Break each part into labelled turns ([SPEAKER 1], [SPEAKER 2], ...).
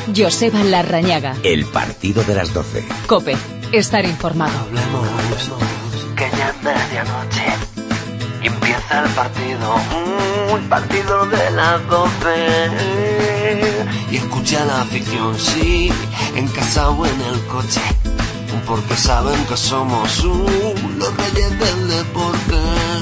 [SPEAKER 1] Joseba Larrañaga.
[SPEAKER 2] El partido de las 12.
[SPEAKER 1] COPE. Estar informado.
[SPEAKER 3] Hablemos, que ya es medianoche y empieza el partido de las 12. Y escucha la afición, sí, en casa o en el coche, porque saben que somos los reyes del deporte.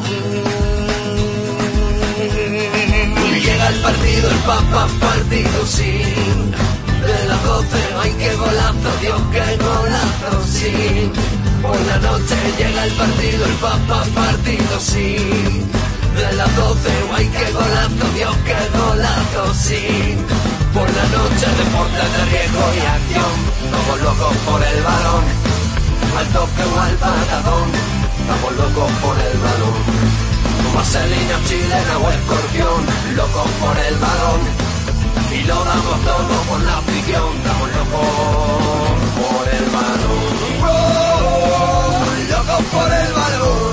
[SPEAKER 3] Llega el partido, el partido, sí, de las 12, ay qué golazo, Dios qué golazo, sí. Por la noche llega el partido, el partido, sí, de las 12, ay qué golazo, Dios qué golazo, sí. Por la noche deportes de riesgo y acción, somos locos por el balón, al toque o al patadón, estamos locos por el balón. Vaselina, chilena o escorpión, locos por el balón, y lo damos todo por la afición, estamos locos por el balón. ¡Oh! Locos por el balón.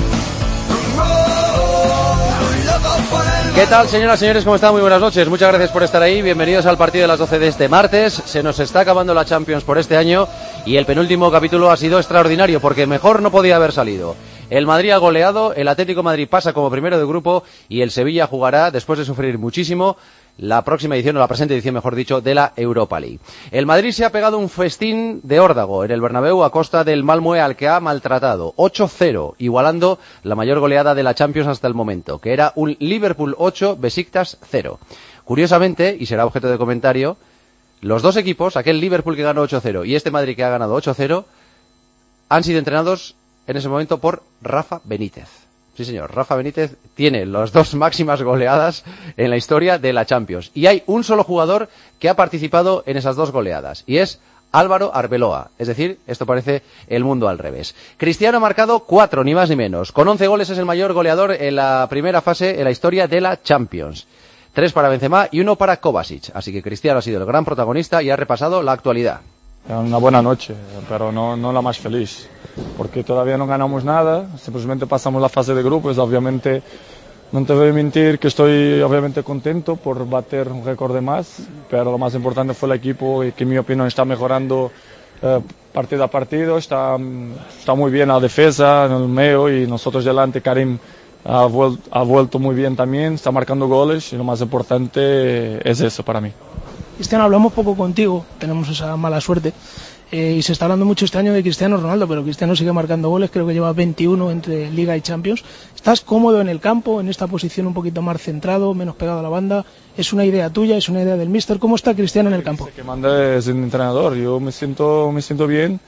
[SPEAKER 3] ¡Oh! Locos por el balón.
[SPEAKER 4] ¿Qué tal, señoras y señores? ¿Cómo están? Muy buenas noches. Muchas gracias por estar ahí. Bienvenidos al partido de las 12 de este martes. Se nos está acabando la Champions por este año y el penúltimo capítulo ha sido extraordinario porque mejor no podía haber salido. El Madrid ha goleado, el Atlético de Madrid pasa como primero de grupo y el Sevilla jugará, después de sufrir muchísimo, la próxima edición, o la presente edición, mejor dicho, de la Europa League. El Madrid se ha pegado un festín de órdago en el Bernabéu a costa del Malmö, al que ha maltratado. 8-0, igualando la mayor goleada de la Champions hasta el momento, que era un Liverpool 8, Besiktas 0. Curiosamente, y será objeto de comentario, los dos equipos, aquel Liverpool que ganó 8-0 y este Madrid que ha ganado 8-0, han sido entrenados en ese momento por Rafa Benítez. Sí, señor, Rafa Benítez tiene las dos máximas goleadas en la historia de la Champions. Y hay un solo jugador que ha participado en esas dos goleadas, y es Álvaro Arbeloa. Es decir, esto parece el mundo al revés. Cristiano ha marcado 4, ni más ni menos. Con 11 goles es el mayor goleador en la primera fase en la historia de la Champions. 3 para Benzema y 1 para Kovacic. Así que Cristiano ha sido el gran protagonista y ha repasado la actualidad.
[SPEAKER 5] Una buena noche, pero no la más feliz, porque todavía no ganamos nada, simplemente pasamos la fase de grupos. Obviamente, no te voy a mentir que estoy obviamente contento por bater un récord de más, pero lo más importante fue el equipo y que en mi opinión está mejorando partido a partido, está muy bien la defensa en el medio y nosotros delante. Karim ha vuelto muy bien también, está marcando goles y lo más importante es eso para mí.
[SPEAKER 6] Cristiano, hablamos poco contigo, tenemos esa mala suerte, y se está hablando mucho este año de Cristiano Ronaldo, pero Cristiano sigue marcando goles, creo que lleva 21 entre Liga y Champions. ¿Estás cómodo en el campo, en esta posición un poquito más centrado, menos pegado a la banda? ¿Es una idea tuya, es una idea del míster? ¿Cómo está Cristiano en el campo?
[SPEAKER 5] El que manda es el entrenador, yo me siento bien.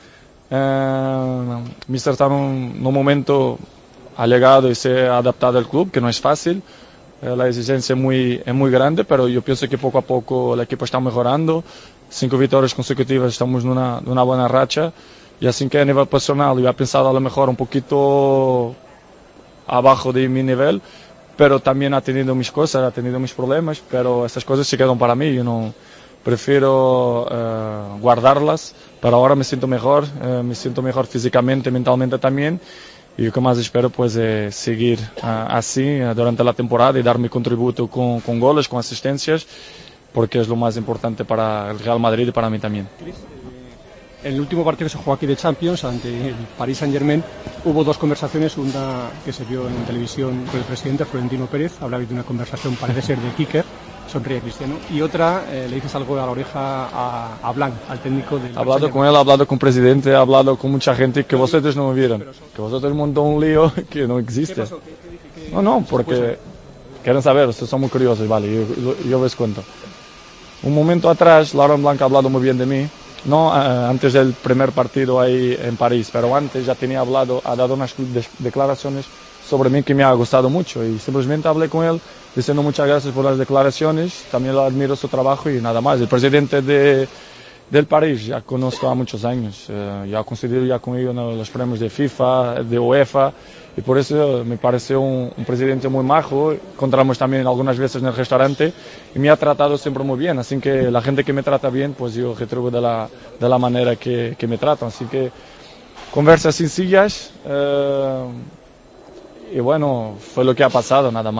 [SPEAKER 5] Míster está en un momento, ha llegado y se ha adaptado al club, que no es fácil. La exigencia es muy grande, pero yo pienso que poco a poco el equipo está mejorando. 5 victorias consecutivas, estamos en una buena racha. Y así que a nivel personal yo he pensado a lo mejor un poquito abajo de mi nivel, pero también ha tenido mis cosas, ha tenido mis problemas, pero estas cosas se quedan para mí. Yo no prefiero guardarlas, pero ahora me siento mejor físicamente, mentalmente también. Y lo que más espero pues es seguir así durante la temporada y dar mi contributo con goles, con asistencias, porque es lo más importante para el Real Madrid y para mí también.
[SPEAKER 7] En el último partido que se jugó aquí de Champions ante el Paris Saint-Germain hubo dos conversaciones, una que se vio en televisión con el presidente Florentino Pérez, hablaba de una conversación, parece ser de Kicker, sonríe Cristiano, y otra le dices algo a la oreja a Blanc, al técnico del...
[SPEAKER 5] He hablado con él, he hablado con el presidente, he hablado con mucha gente que vosotros no me vieron, que vosotros montó un lío que no existe. ¿Qué pasó? No, porque quieren saber, ustedes son muy curiosos, vale, yo les cuento. Un momento atrás, Laurent Blanc ha hablado muy bien de mí, no antes del primer partido ahí en París, pero antes ya tenía hablado, ha dado unas declaraciones sobre mí que me ha gustado mucho y simplemente hablé con él diciendo muchas gracias por las declaraciones, también lo admiro su trabajo y nada más. El presidente del París ya conozco a muchos años, ya he conseguido ya con ellos los premios de FIFA, de UEFA, y por eso me pareció un presidente muy majo. Encontramos también algunas veces en el restaurante y me ha tratado siempre muy bien, así que la gente que me trata bien, pues yo retribuyo de la manera que me tratan, así que conversas sencillas y bueno, fue lo que ha pasado, nada más.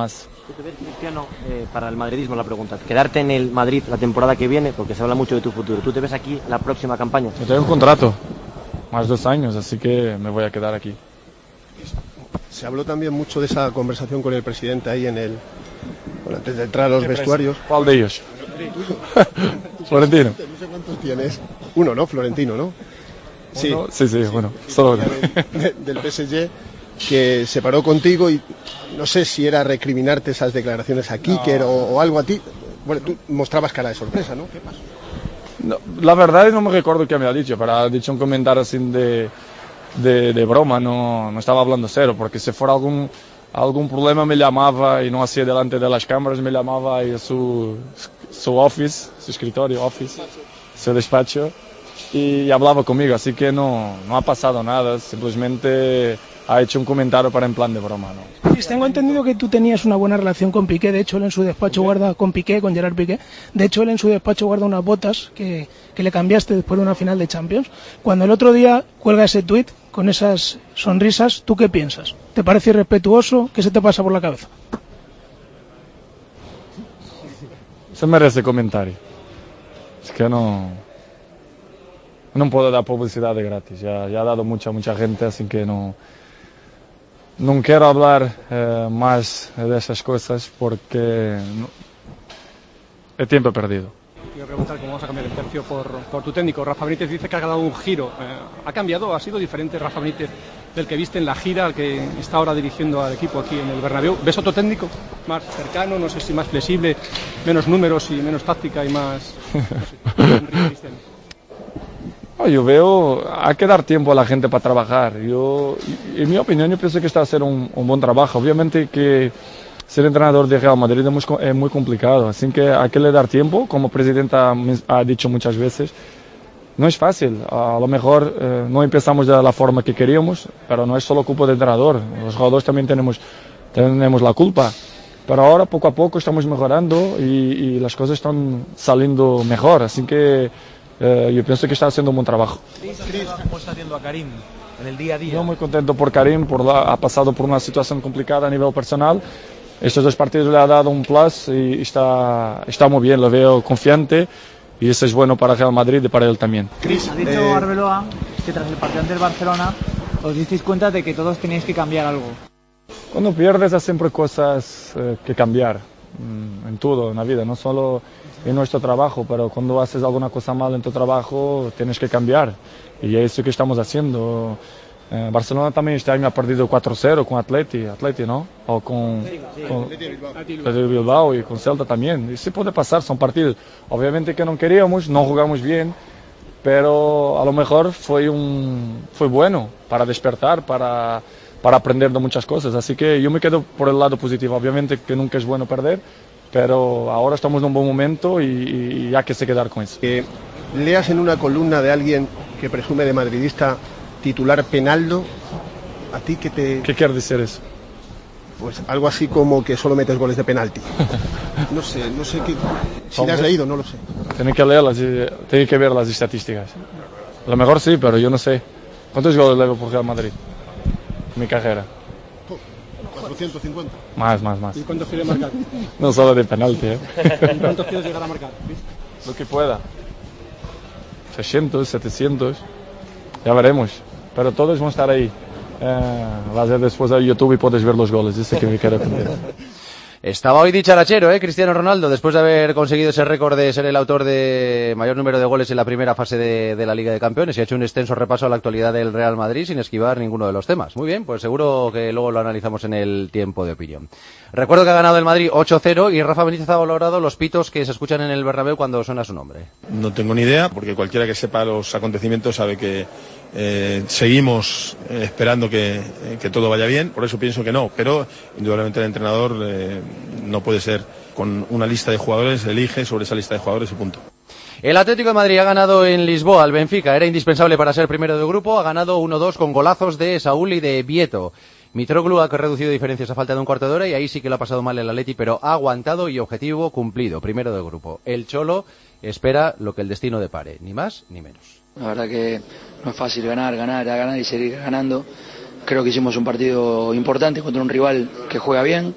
[SPEAKER 8] ¿Tú te ves, Cristiano, para el madridismo la pregunta, quedarte en el Madrid la temporada que viene, porque se habla mucho de tu futuro? ¿Tú te ves aquí la próxima campaña?
[SPEAKER 5] Yo tengo un contrato, más 2 años, así que me voy a quedar aquí.
[SPEAKER 9] Se habló también mucho de esa conversación con el presidente ahí antes de entrar a los vestuarios.
[SPEAKER 5] ¿Cuál de ellos? Florentino.
[SPEAKER 9] No sé cuántos tienes. Uno, ¿no? Florentino, ¿no? Sí,
[SPEAKER 5] sí, bueno, solo uno.
[SPEAKER 9] Del PSG, que se paró contigo y no sé si era recriminarte esas declaraciones a Kicker o algo a ti. Bueno, tú mostrabas cara de sorpresa, ¿no? ¿Qué pasó?
[SPEAKER 5] No, la verdad no me recuerdo qué me ha dicho, pero ha dicho un comentario así de broma, no estaba hablando serio, porque si fuera algún problema me llamaba y no hacía delante de las cámaras, me llamaba a su office, su escritorio, su despacho, y hablaba conmigo, así que no ha pasado nada, simplemente ha hecho un comentario para en plan de broma, ¿no?
[SPEAKER 6] Luis, tengo entendido que tú tenías una buena relación con Piqué, de hecho él en su despacho guarda, con Gerard Piqué, de hecho él en su despacho guarda unas botas que le cambiaste después de una final de Champions. Cuando el otro día cuelga ese tuit con esas sonrisas, ¿tú qué piensas? ¿Te parece irrespetuoso? ¿Qué se te pasa por la cabeza?
[SPEAKER 5] Se merece comentario. Es que no puedo dar publicidad de gratis, ya ha dado mucha gente, así que no quiero hablar más de esas cosas porque es tiempo perdido.
[SPEAKER 7] Quiero preguntar cómo vamos a cambiar el tercio por tu técnico. Rafa Benítez dice que ha dado un giro. ¿Ha cambiado? ¿Ha sido diferente Rafa Benítez del que viste en la gira al que está ahora dirigiendo al equipo aquí en el Bernabéu? ¿Ves otro técnico más cercano, no sé si más flexible, menos números y menos táctica y más...
[SPEAKER 5] Yo veo, hay que dar tiempo a la gente para trabajar. En mi opinión, yo pienso que está haciendo un buen trabajo. Obviamente que ser entrenador de Real Madrid es muy complicado, así que hay que le dar tiempo, como presidenta ha dicho muchas veces. No es fácil, a lo mejor no empezamos de la forma que queríamos, pero no es solo culpa del entrenador, los jugadores también tenemos la culpa. Pero ahora poco a poco estamos mejorando y las cosas están saliendo mejor, así que yo pienso que está haciendo un buen trabajo.
[SPEAKER 10] ¿Cómo está haciendo a Karim en el día a día?
[SPEAKER 5] Yo muy contento por Karim, ha pasado por una situación complicada a nivel personal. Estos 2 partidos le ha dado un plus y está muy bien, lo veo confiante y eso es bueno para Real Madrid y para él también.
[SPEAKER 10] Cris, ha dicho Arbeloa que tras el partido del Barcelona os disteis cuenta de que todos teníais que cambiar algo.
[SPEAKER 5] Cuando pierdes hay siempre cosas que cambiar, en todo, en la vida, no solo en nuestro trabajo, pero cuando haces alguna cosa mal en tu trabajo tienes que cambiar y es eso que estamos haciendo. Barcelona también este año ha perdido 4-0 con Atleti, ¿no? O con Bilbao y con Celta también. Y sí puede pasar, son partidos. Obviamente que no queríamos, no jugamos bien, pero a lo mejor fue bueno para despertar, para aprender de muchas cosas. Así que yo me quedo por el lado positivo. Obviamente que nunca es bueno perder, pero ahora estamos en un buen momento y hay que se quedar con eso.
[SPEAKER 9] Que leas en una columna de alguien que presume de madridista titular Penaldo, ¿a ti qué te...?
[SPEAKER 5] ¿Qué quiere decir eso?
[SPEAKER 9] Pues algo así como que solo metes goles de penalti. No sé qué... Si lo has leído, no lo sé.
[SPEAKER 5] Tiene que ver las estadísticas. A lo mejor sí, pero yo no sé. ¿Cuántos goles le por Real Madrid en mi carrera?
[SPEAKER 9] 450.
[SPEAKER 5] Más.
[SPEAKER 7] ¿Y cuántos quieres marcar?
[SPEAKER 5] No solo de penalti,
[SPEAKER 7] ¿Y cuántos quieres llegar a marcar?
[SPEAKER 5] Lo que pueda. 600, 700. Ya veremos. Pero todos van a estar ahí. Vas a después a YouTube y puedes ver los goles. Dice que me quiero contar.
[SPEAKER 4] Estaba hoy dicharachero, Cristiano Ronaldo, después de haber conseguido ese récord de ser el autor de mayor número de goles en la primera fase de la Liga de Campeones y ha hecho un extenso repaso a la actualidad del Real Madrid sin esquivar ninguno de los temas. Muy bien, pues seguro que luego lo analizamos en el tiempo de opinión. Recuerdo que ha ganado el Madrid 8-0 y Rafa Benítez ha valorado los pitos que se escuchan en el Bernabéu cuando suena su nombre.
[SPEAKER 11] No tengo ni idea, porque cualquiera que sepa los acontecimientos sabe que seguimos esperando que todo vaya bien, por eso pienso que no, pero indudablemente el entrenador no puede ser con una lista de jugadores, elige sobre esa lista de jugadores y punto.
[SPEAKER 4] El Atlético de Madrid ha ganado en Lisboa al Benfica, era indispensable para ser primero de grupo, ha ganado 1-2 con golazos de Saúl y de Vieto. Mitroglou ha reducido diferencias a falta de un cuarto de hora y ahí sí que lo ha pasado mal el Atleti, pero ha aguantado y objetivo cumplido, primero de grupo. El Cholo espera lo que el destino depare, ni más ni menos.
[SPEAKER 12] La verdad que no es fácil ganar y seguir ganando. Creo que hicimos un partido importante contra un rival que juega bien,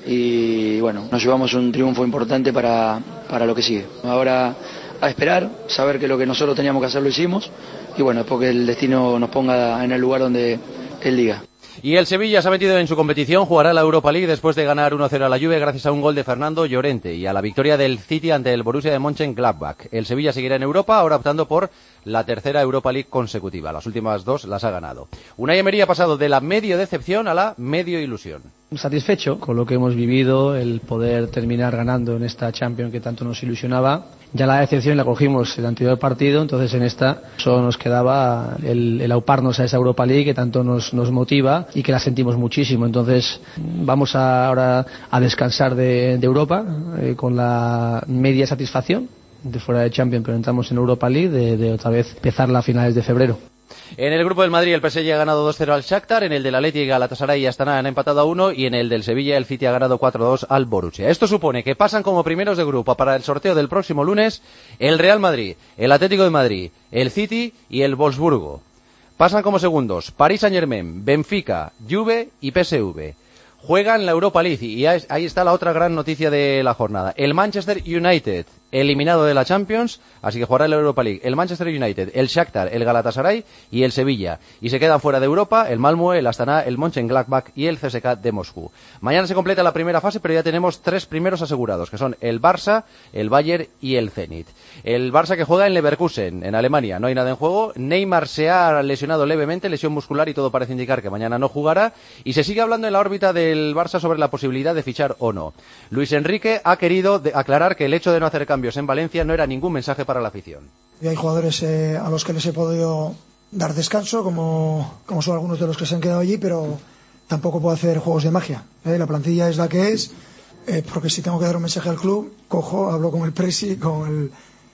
[SPEAKER 12] y bueno, nos llevamos un triunfo importante para lo que sigue. Ahora a esperar, saber que lo que nosotros teníamos que hacer lo hicimos y bueno, después que el destino nos ponga en el lugar donde él diga.
[SPEAKER 4] Y el Sevilla se ha metido en su competición, jugará la Europa League después de ganar 1-0 a la Juve gracias a un gol de Fernando Llorente y a la victoria del City ante el Borussia de Mönchengladbach. El Sevilla seguirá en Europa, ahora optando por la tercera Europa League consecutiva. Las últimas 2 las ha ganado. Unai Emery ha pasado de la medio decepción a la medio ilusión.
[SPEAKER 13] Satisfecho con lo que hemos vivido, el poder terminar ganando en esta Champions que tanto nos ilusionaba. Ya la decepción la cogimos el anterior partido, entonces en esta solo nos quedaba el auparnos a esa Europa League que tanto nos motiva y que la sentimos muchísimo. Entonces vamos ahora a descansar de Europa con la media satisfacción de fuera de Champions, pero entramos en Europa League de otra vez empezarla a finales de febrero.
[SPEAKER 4] En el grupo del Madrid el PSG ha ganado 2-0 al Shakhtar, en el del Atleti, Galatasaray y Astana han empatado a 1 y en el del Sevilla el City ha ganado 4-2 al Borussia. Esto supone que pasan como primeros de grupo para el sorteo del próximo lunes el Real Madrid, el Atlético de Madrid, el City y el Wolfsburgo. Pasan como segundos Paris Saint-Germain, Benfica, Juve y PSV. Juegan la Europa League y ahí está la otra gran noticia de la jornada. El Manchester United, eliminado de la Champions, así que jugará en la Europa League. El Manchester United, el Shakhtar, el Galatasaray y el Sevilla. Y se quedan fuera de Europa el Malmö, el Astana, el Mönchengladbach y el CSKA de Moscú. Mañana se completa la primera fase, pero ya tenemos 3 primeros asegurados, que son el Barça, el Bayern y el Zenit. El Barça que juega en Leverkusen, en Alemania. No hay nada en juego. Neymar se ha lesionado levemente, lesión muscular, y todo parece indicar que mañana no jugará. Y se sigue hablando en la órbita del Barça sobre la posibilidad de fichar o no. Luis Enrique ha querido aclarar que el hecho de no hacer cambios en Valencia no era ningún mensaje para la afición.
[SPEAKER 14] Y hay jugadores a los que les he podido dar descanso, como son algunos de los que se han quedado allí, pero tampoco puedo hacer juegos de magia. La plantilla es la que es, porque si tengo que dar un mensaje al club, cojo, hablo con el presi, con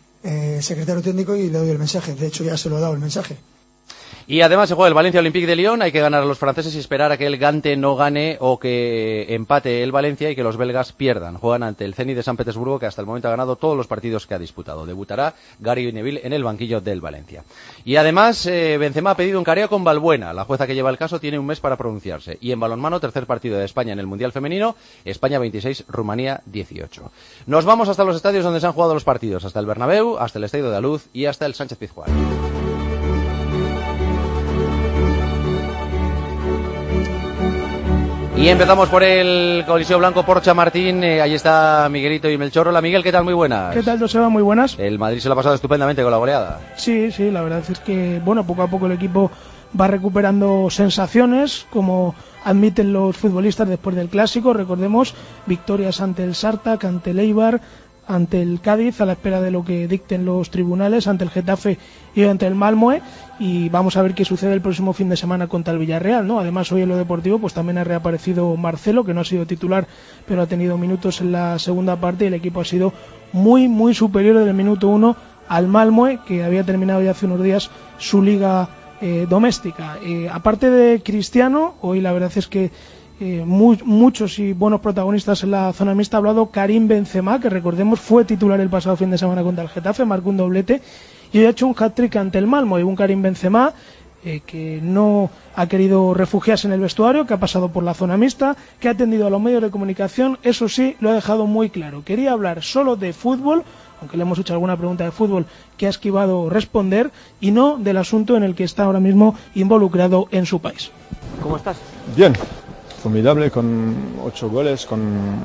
[SPEAKER 14] el secretario técnico y le doy el mensaje. De hecho, ya se lo he dado el mensaje.
[SPEAKER 4] Y además se juega el Valencia Olympique de Lyon. Hay que ganar a los franceses y esperar a que el Gante no gane o que empate el Valencia y que los belgas pierdan. Juegan ante el Zenit de San Petersburgo, que hasta el momento ha ganado todos los partidos que ha disputado. Debutará Gary Neville en el banquillo del Valencia. Y además Benzema ha pedido un careo con Balbuena. La jueza que lleva el caso tiene un mes para pronunciarse. Y en balonmano, tercer partido de España en el Mundial Femenino. España 26, Rumanía 18. Nos vamos hasta los estadios donde se han jugado los partidos. Hasta el Bernabéu, hasta el Estadio de la Luz y hasta el Sánchez-Pizjuán. Y empezamos por el Coliseo Blanco Porcha Martín. Ahí está Miguelito y Melchor. Hola Miguel, ¿qué tal? Muy buenas.
[SPEAKER 6] ¿Qué tal, Joseba? Muy buenas.
[SPEAKER 4] El Madrid se lo ha pasado estupendamente con la goleada.
[SPEAKER 6] Sí, la verdad es que poco a poco el equipo va recuperando sensaciones, como admiten los futbolistas después del Clásico. Recordemos victorias ante el Sartak, ante el Eibar, ante el Cádiz, a la espera de lo que dicten los tribunales, ante el Getafe y ante el Malmö, y vamos a ver qué sucede el próximo fin de semana contra el Villarreal, ¿no? Además, hoy en lo deportivo pues también ha reaparecido Marcelo, que no ha sido titular, pero ha tenido minutos en la segunda parte, y el equipo ha sido muy superior desde el minuto 1 al Malmö, que había terminado ya hace unos días su liga doméstica. Aparte de Cristiano, hoy la verdad es que muchos y buenos protagonistas en la zona mixta. Ha hablado Karim Benzema, que recordemos fue titular el pasado fin de semana contra el Getafe, marcó un doblete y hoy ha hecho un hat-trick ante el Malmö. Y un Karim Benzema que no ha querido refugiarse en el vestuario, que ha pasado por la zona mixta, que ha atendido a los medios de comunicación. Eso sí, lo ha dejado muy claro: quería hablar solo de fútbol, aunque le hemos hecho alguna pregunta de fútbol que ha esquivado responder, y no del asunto en el que está ahora mismo involucrado en su país.
[SPEAKER 8] ¿Cómo estás?
[SPEAKER 5] Bien, formidable, con 8 goles, con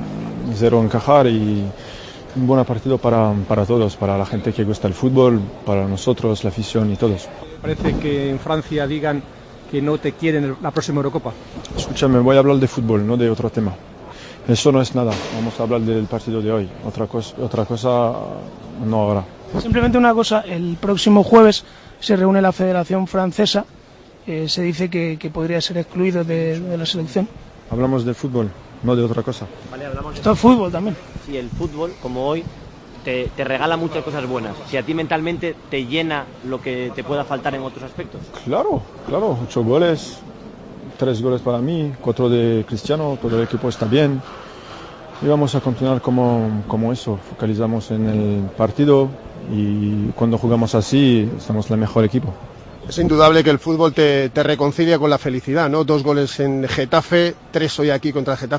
[SPEAKER 5] 0 encajar, y un buen partido para todos, para la gente que gusta el fútbol, para nosotros, la afición y todos.
[SPEAKER 7] Parece que en Francia digan que no te quieren en la próxima Eurocopa.
[SPEAKER 5] Escúchame, voy a hablar de fútbol, no de otro tema. Eso no es nada, vamos a hablar del partido de hoy. Otra cosa no ahora.
[SPEAKER 6] Simplemente una cosa: el próximo jueves se reúne la Federación Francesa. Se dice que podría ser excluido de la selección.
[SPEAKER 5] Hablamos de fútbol, no de otra cosa.
[SPEAKER 8] Vale, hablamos de...
[SPEAKER 6] Esto es fútbol también.
[SPEAKER 8] Sí, el fútbol, como hoy, te regala muchas cosas buenas. Si a ti mentalmente te llena lo que te pueda faltar en otros aspectos. Claro,
[SPEAKER 5] 8 goles, 3 goles para mí, 4 de Cristiano, todo el equipo está bien. Y vamos a continuar como eso, focalizamos en el partido, y cuando jugamos así, somos el mejor equipo.
[SPEAKER 9] Es indudable que el fútbol te reconcilia con la felicidad, ¿no? 2 goles en Getafe, 3 hoy aquí contra el Getafe.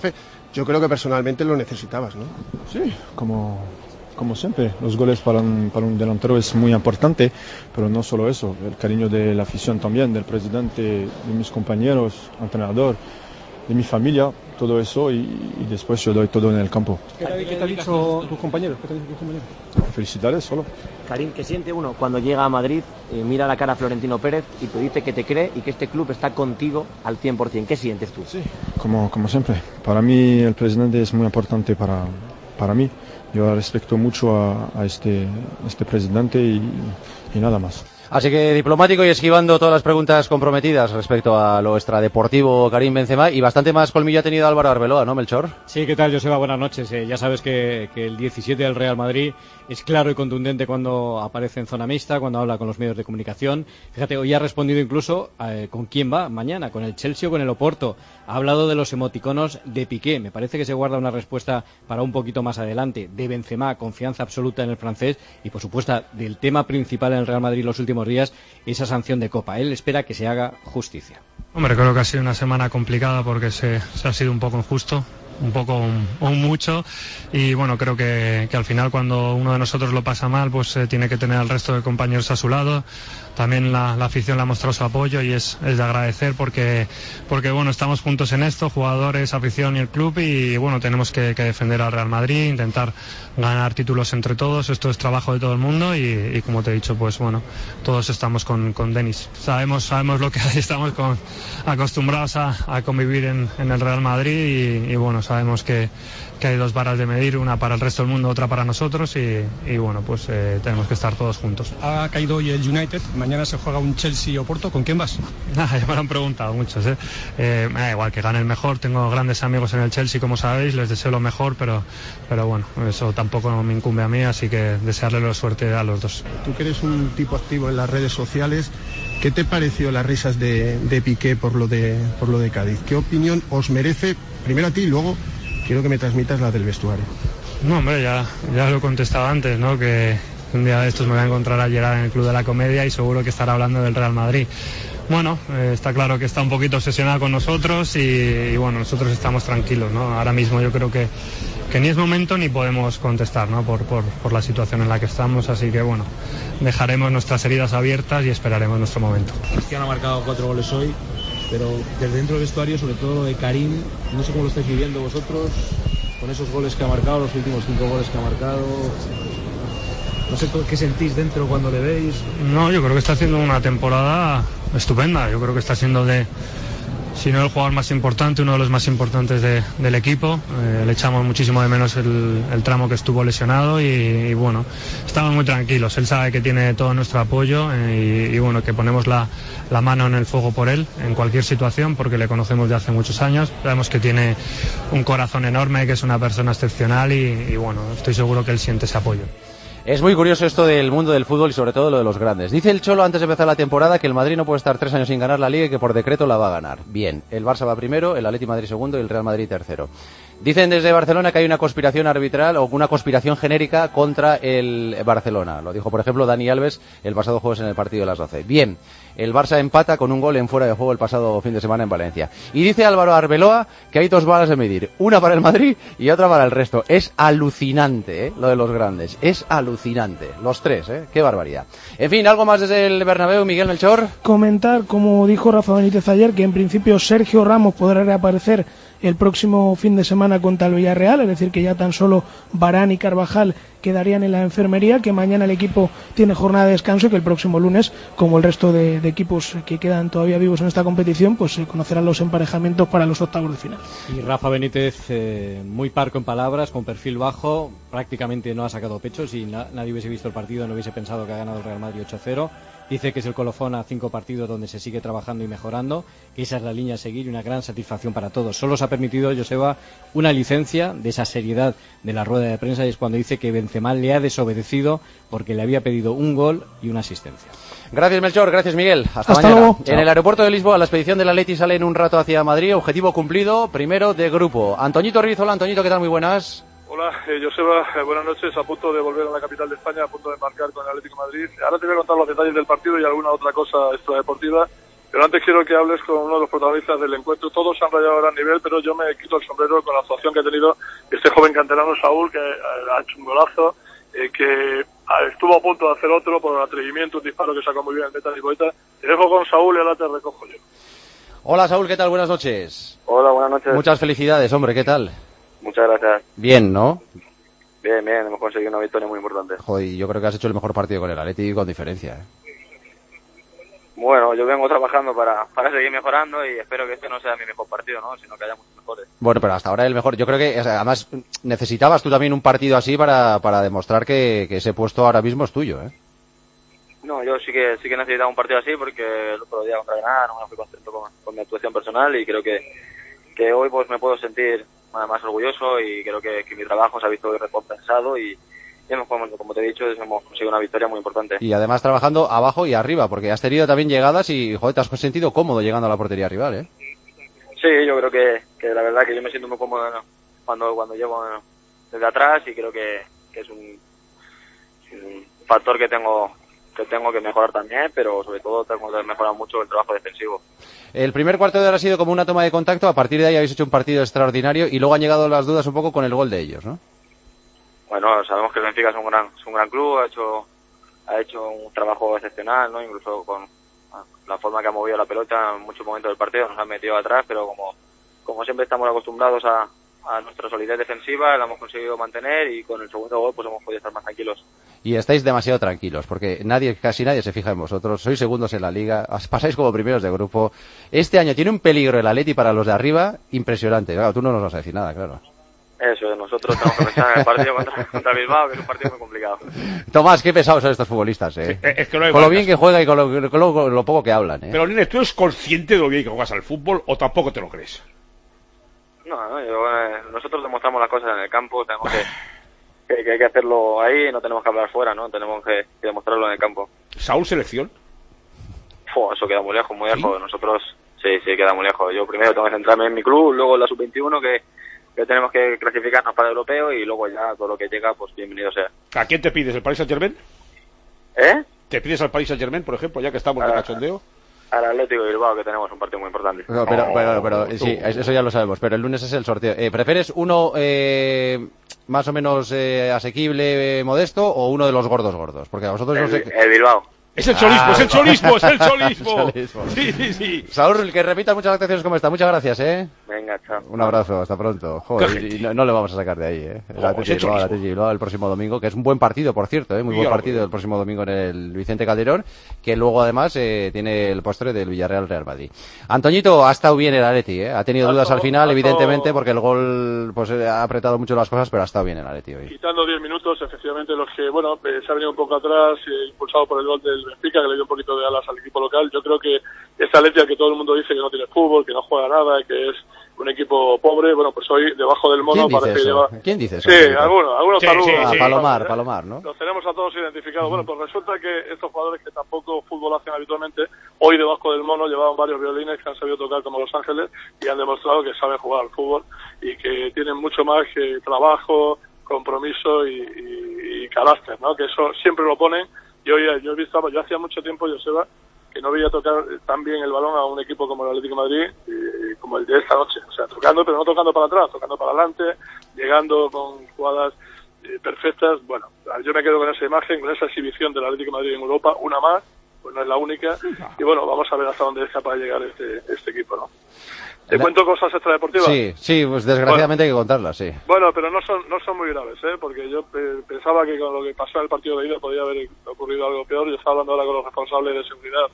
[SPEAKER 9] yo creo que personalmente lo necesitabas, ¿no?
[SPEAKER 5] Sí, como siempre, los goles para un delantero es muy importante, pero no solo eso, el cariño de la afición también, del presidente, de mis compañeros, entrenador, de mi familia, todo eso y después yo doy todo en el campo.
[SPEAKER 7] ¿Qué te ha dicho tus compañeros?
[SPEAKER 5] Felicidades solo.
[SPEAKER 8] Karim, ¿qué siente uno cuando llega a Madrid, mira la cara a Florentino Pérez y te dice que te cree y que este club está contigo al 100%? ¿Qué sientes tú?
[SPEAKER 5] Sí, como siempre. Para mí el presidente es muy importante para mí. Yo respeto mucho a este presidente y nada más.
[SPEAKER 4] Así que diplomático y esquivando todas las preguntas comprometidas respecto a lo extradeportivo Karim Benzema, y bastante más colmillo ha tenido Álvaro Arbeloa, ¿no, Melchor?
[SPEAKER 15] Sí, ¿qué tal, Joseba? Buenas noches. Ya sabes que el 17 del Real Madrid es claro y contundente cuando aparece en zona mixta, cuando habla con los medios de comunicación. Fíjate, hoy ha respondido incluso con quién va mañana, con el Chelsea o con el Oporto. Ha hablado de los emoticonos de Piqué. Me parece que se guarda una respuesta para un poquito más adelante. De Benzema, confianza absoluta en el francés y, por supuesto, del tema principal en el Real Madrid los últimos días, esa sanción de Copa. Él espera que se haga justicia.
[SPEAKER 16] Hombre, creo que ha sido una semana complicada porque se ha sido un poco injusto, un poco o mucho, y bueno, creo que al final cuando uno de nosotros lo pasa mal, pues tiene que tener al resto de compañeros a su lado. También la afición le ha mostrado su apoyo y es de agradecer porque bueno, estamos juntos en esto, jugadores, afición y el club, y bueno, tenemos que defender al Real Madrid, intentar ganar títulos entre todos. Esto es trabajo de todo el mundo y como te he dicho, pues bueno, todos estamos con Denis. Sabemos lo que estamos acostumbrados a convivir en el Real Madrid y bueno, sabemos que hay dos varas de medir, una para el resto del mundo, otra para nosotros y bueno, pues tenemos que estar todos juntos.
[SPEAKER 7] Ha caído hoy el United, mañana se juega un Chelsea Oporto, ¿con quién vas?
[SPEAKER 16] Ya me lo han preguntado muchos, me da igual que gane el mejor, tengo grandes amigos en el Chelsea, como sabéis, les deseo lo mejor, pero bueno, eso tampoco me incumbe a mí, así que desearle la suerte a los dos.
[SPEAKER 9] Tú que eres un tipo activo en las redes sociales, ¿qué te pareció las risas de Piqué por lo de Cádiz? ¿Qué opinión os merece, primero a ti y luego quiero que me transmitas la del vestuario?
[SPEAKER 16] No, hombre, ya lo he contestado antes, ¿no? Que un día de estos me voy a encontrar a Gerard en el Club de la Comedia y seguro que estará hablando del Real Madrid. Bueno, está claro que está un poquito obsesionado con nosotros y bueno, nosotros estamos tranquilos, ¿no? Ahora mismo yo creo que ni es momento ni podemos contestar, ¿no? Por la situación en la que estamos, así que bueno, dejaremos nuestras heridas abiertas y esperaremos nuestro momento.
[SPEAKER 17] Cristiano ha marcado 4 goles hoy, pero desde dentro del vestuario, sobre todo lo de Karim, no sé cómo lo estáis viviendo vosotros, con esos goles que ha marcado, los últimos 5 goles que ha marcado. No sé qué sentís dentro cuando le veis.
[SPEAKER 16] No, yo creo que está haciendo una temporada estupenda. Yo creo que está siendo si no el jugador más importante, uno de los más importantes del equipo. Le echamos muchísimo de menos el tramo que estuvo lesionado y bueno, estamos muy tranquilos. Él sabe que tiene todo nuestro apoyo y bueno, que ponemos la mano en el fuego por él en cualquier situación porque le conocemos de hace muchos años. Sabemos que tiene un corazón enorme, que es una persona excepcional y bueno, estoy seguro que él siente ese apoyo.
[SPEAKER 4] Es muy curioso esto del mundo del fútbol y sobre todo lo de los grandes. Dice el Cholo antes de empezar la temporada que el Madrid no puede estar 3 años sin ganar la Liga y que por decreto la va a ganar. Bien, el Barça va primero, el Atleti Madrid segundo y el Real Madrid tercero. Dicen desde Barcelona que hay una conspiración arbitral o una conspiración genérica contra el Barcelona. Lo dijo, por ejemplo, Dani Alves el pasado jueves en el partido de las 12. Bien, el Barça empata con un gol en fuera de juego el pasado fin de semana en Valencia. Y dice Álvaro Arbeloa que hay 2 varas de medir, una para el Madrid y otra para el resto. Es alucinante, lo de los grandes. Es alucinante. Los 3, qué barbaridad. En fin, algo más desde el Bernabéu, Miguel Melchor.
[SPEAKER 6] Comentar, como dijo Rafa Benítez ayer, que en principio Sergio Ramos podrá reaparecer el próximo fin de semana contra el Villarreal, es decir, que ya tan solo Varane y Carvajal quedarían en la enfermería, que mañana el equipo tiene jornada de descanso y que el próximo lunes, como el resto de equipos que quedan todavía vivos en esta competición, pues se conocerán los emparejamientos para los octavos de final.
[SPEAKER 15] Y Rafa Benítez, muy parco en palabras, con perfil bajo, prácticamente no ha sacado pecho. Si nadie hubiese visto el partido no hubiese pensado que ha ganado el Real Madrid 8-0. Dice que es el colofón a 5 partidos donde se sigue trabajando y mejorando, que esa es la línea a seguir y una gran satisfacción para todos. Solo se ha permitido, Joseba, una licencia de esa seriedad de la rueda de prensa y es cuando dice que Benzema le ha desobedecido porque le había pedido un gol y una asistencia.
[SPEAKER 4] Gracias, Melchor, gracias, Miguel. Hasta mañana. Luego. En el aeropuerto de Lisboa, la expedición del Atleti sale en un rato hacia Madrid. Objetivo cumplido, primero de grupo. Antoñito Riz, hola, Antoñito, ¿qué tal? Muy buenas.
[SPEAKER 18] Hola, Joseba, buenas noches. A punto de volver a la capital de España, a punto de embarcar con el Atlético de Madrid. Ahora te voy a contar los detalles del partido y alguna otra cosa extradeportiva. Pero antes quiero que hables con uno de los protagonistas del encuentro. Todos han rayado a gran nivel, pero yo me quito el sombrero con la actuación que ha tenido este joven canterano Saúl, que ha hecho un golazo, que estuvo a punto de hacer otro por el atrevimiento, un disparo que sacó muy bien el meta y Boeta. Te dejo con Saúl y ahora te recojo yo.
[SPEAKER 4] Hola Saúl, ¿qué tal? Buenas noches.
[SPEAKER 19] Hola, buenas noches.
[SPEAKER 4] Muchas felicidades, hombre, ¿qué tal?
[SPEAKER 19] Muchas gracias.
[SPEAKER 4] Bien, ¿no?
[SPEAKER 19] Bien, hemos conseguido una victoria muy importante.
[SPEAKER 4] Joder, yo creo que has hecho el mejor partido con el Atleti con diferencia,
[SPEAKER 19] Bueno, yo vengo trabajando para seguir mejorando y espero que este no sea mi mejor partido, ¿no? Sino que haya muchos mejores.
[SPEAKER 4] Bueno, pero hasta ahora el mejor. Yo creo que, además, necesitabas tú también un partido así para demostrar que ese puesto ahora mismo es tuyo, ¿eh?
[SPEAKER 19] No, yo sí que necesitaba un partido así porque el otro día contra Granada no me fui contento con mi actuación personal y creo que hoy pues me puedo sentir más orgulloso y creo que mi trabajo se ha visto recompensado y hemos, como te he dicho, hemos conseguido una victoria muy importante.
[SPEAKER 4] Y además trabajando abajo y arriba, porque has tenido también llegadas y, joder, te has sentido cómodo llegando a la portería rival, ¿eh?
[SPEAKER 19] Sí, yo creo que la verdad que yo me siento muy cómodo, ¿no? cuando llego desde atrás y creo que es un factor que tengo que mejorar también, pero sobre todo tengo que mejorar mucho el trabajo defensivo. El primer cuarto de hora ha sido como una toma de contacto, a partir de ahí habéis hecho un partido extraordinario y luego han llegado las dudas un poco con el gol de ellos, ¿no? Bueno, sabemos que el Benfica es un gran club, ha hecho un trabajo excepcional, ¿no? Incluso con la forma que ha movido la pelota en muchos momentos del partido, nos han metido atrás, pero como siempre estamos acostumbrados a nuestra solidez defensiva, la hemos conseguido mantener y con el segundo gol pues hemos podido estar más tranquilos. Y estáis demasiado tranquilos, porque casi nadie se fija en vosotros, sois segundos en la liga, pasáis como primeros de grupo. Este año tiene un peligro el Atleti para los de arriba impresionante. Claro, tú no nos vas a decir nada, claro. Eso, nosotros tenemos que pensar en el partido contra Bilbao, que es un partido muy complicado. Tomás, qué pesados son estos futbolistas, ¿eh? Sí, es que no hay con lo bien que juega y con lo poco que hablan, ¿eh?
[SPEAKER 20] Pero, Nene, ¿tú eres consciente de lo bien que juegas al fútbol o tampoco te lo crees?
[SPEAKER 19] No, nosotros demostramos las cosas en el campo, tenemos que hay que hacerlo ahí, no tenemos que hablar fuera, ¿no? Tenemos que demostrarlo en el campo.
[SPEAKER 20] ¿Saúl selección?
[SPEAKER 19] Eso queda muy lejos, Nosotros, sí, queda muy lejos. Yo primero tengo que centrarme en mi club, luego en la sub-21, que tenemos que clasificarnos para el europeo y luego ya todo lo que llega, pues bienvenido sea.
[SPEAKER 20] ¿A quién te pides? ¿El Paris Saint-Germain? ¿Te pides al Paris Saint-Germain, por ejemplo, ya que estamos de cachondeo?
[SPEAKER 19] Al Atlético de Bilbao, que tenemos un partido muy importante.
[SPEAKER 4] No, pero sí, eso ya lo sabemos, pero el lunes es el sorteo. ¿Prefieres uno más o menos asequible, modesto, o uno de los gordos? Porque a vosotros
[SPEAKER 19] el Bilbao.
[SPEAKER 20] Es el cholismo, es el cholismo. Sí.
[SPEAKER 4] Saúl, que repitas muchas actuaciones como esta. Muchas gracias, ¿eh?
[SPEAKER 19] Venga, chao.
[SPEAKER 4] Un abrazo, hasta pronto. Joder, y no le vamos a sacar de ahí, ¿eh? El Atlético de Bilbao el próximo domingo, que es un buen partido, por cierto, ¿eh? Muy buen partido el próximo domingo en el Vicente Calderón, que luego además tiene el postre del Villarreal-Real Madrid. Antoñito, ha estado bien el Atleti, ¿eh? Ha tenido dudas al final, evidentemente, porque el gol pues ha apretado mucho las cosas, pero ha estado bien el Atleti hoy.
[SPEAKER 18] Quitando 10 minutos, efectivamente, los que, se ha venido un poco atrás, impulsado por el gol del Benfica, que le dio un poquito de alas al equipo local. Yo creo que esta Atleti, que todo el mundo dice que no tiene fútbol, que no juega nada, que es un equipo pobre, pues hoy debajo del mono parece que lleva...
[SPEAKER 4] ¿Quién dice eso?
[SPEAKER 18] Sí, algunos saludos.
[SPEAKER 4] Palomar, ¿no?
[SPEAKER 18] Los tenemos a todos identificados. Pues resulta que estos jugadores que tampoco fútbol hacen habitualmente, hoy debajo del mono llevaban varios violines que han sabido tocar como Los Ángeles y han demostrado que saben jugar al fútbol y que tienen mucho más que trabajo, compromiso y carácter, ¿no? Que eso siempre lo ponen. Y hoy yo he visto, yo hacía mucho tiempo, Joseba, que no veía tocar tan bien el balón a un equipo como el Atlético de Madrid, como el de esta noche. O sea, tocando, pero no tocando para atrás, tocando para adelante, llegando con jugadas perfectas. Bueno, yo me quedo con esa imagen, con esa exhibición del Atlético de Madrid en Europa, una más, pues no es la única. Y bueno, vamos a ver hasta dónde es capaz de llegar este equipo, ¿no? ¿Te cuento cosas extradeportivas?
[SPEAKER 4] Sí, pues desgraciadamente hay que contarlas, sí.
[SPEAKER 18] Bueno, pero no son muy graves, porque yo pensaba que con lo que pasó en el partido de ida podía haber ocurrido algo peor. Yo estaba hablando ahora con los responsables de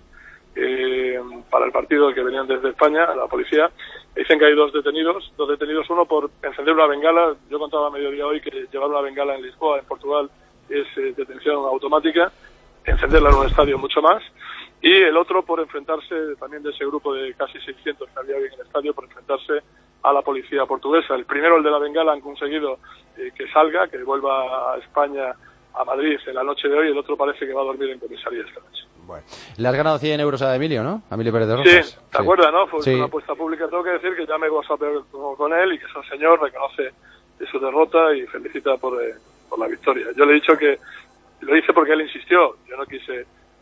[SPEAKER 18] seguridad para el partido que venían desde España, la policía. Dicen que hay dos detenidos, uno por encender una bengala. Yo contaba a mediodía hoy que llevar una bengala en Lisboa, en Portugal, es detención automática, encenderla en un estadio mucho más. Y el otro por enfrentarse, también de ese grupo de casi 600 que había en el estadio, por enfrentarse a la policía portuguesa. El primero, el de la bengala, han conseguido que salga, que vuelva a España, a Madrid en la noche de hoy. El otro parece que va a dormir en comisaría esta noche.
[SPEAKER 4] Bueno. Le has ganado 100 euros a Emilio, ¿no? A Emilio Pérez de Rojas.
[SPEAKER 18] Sí, ¿te acuerdas, no? Fue una apuesta pública. Tengo que decir que ya me he whatsappeado con él y que ese señor reconoce su derrota y felicita por la victoria. Yo le he dicho que lo hice porque él insistió. Yo no quise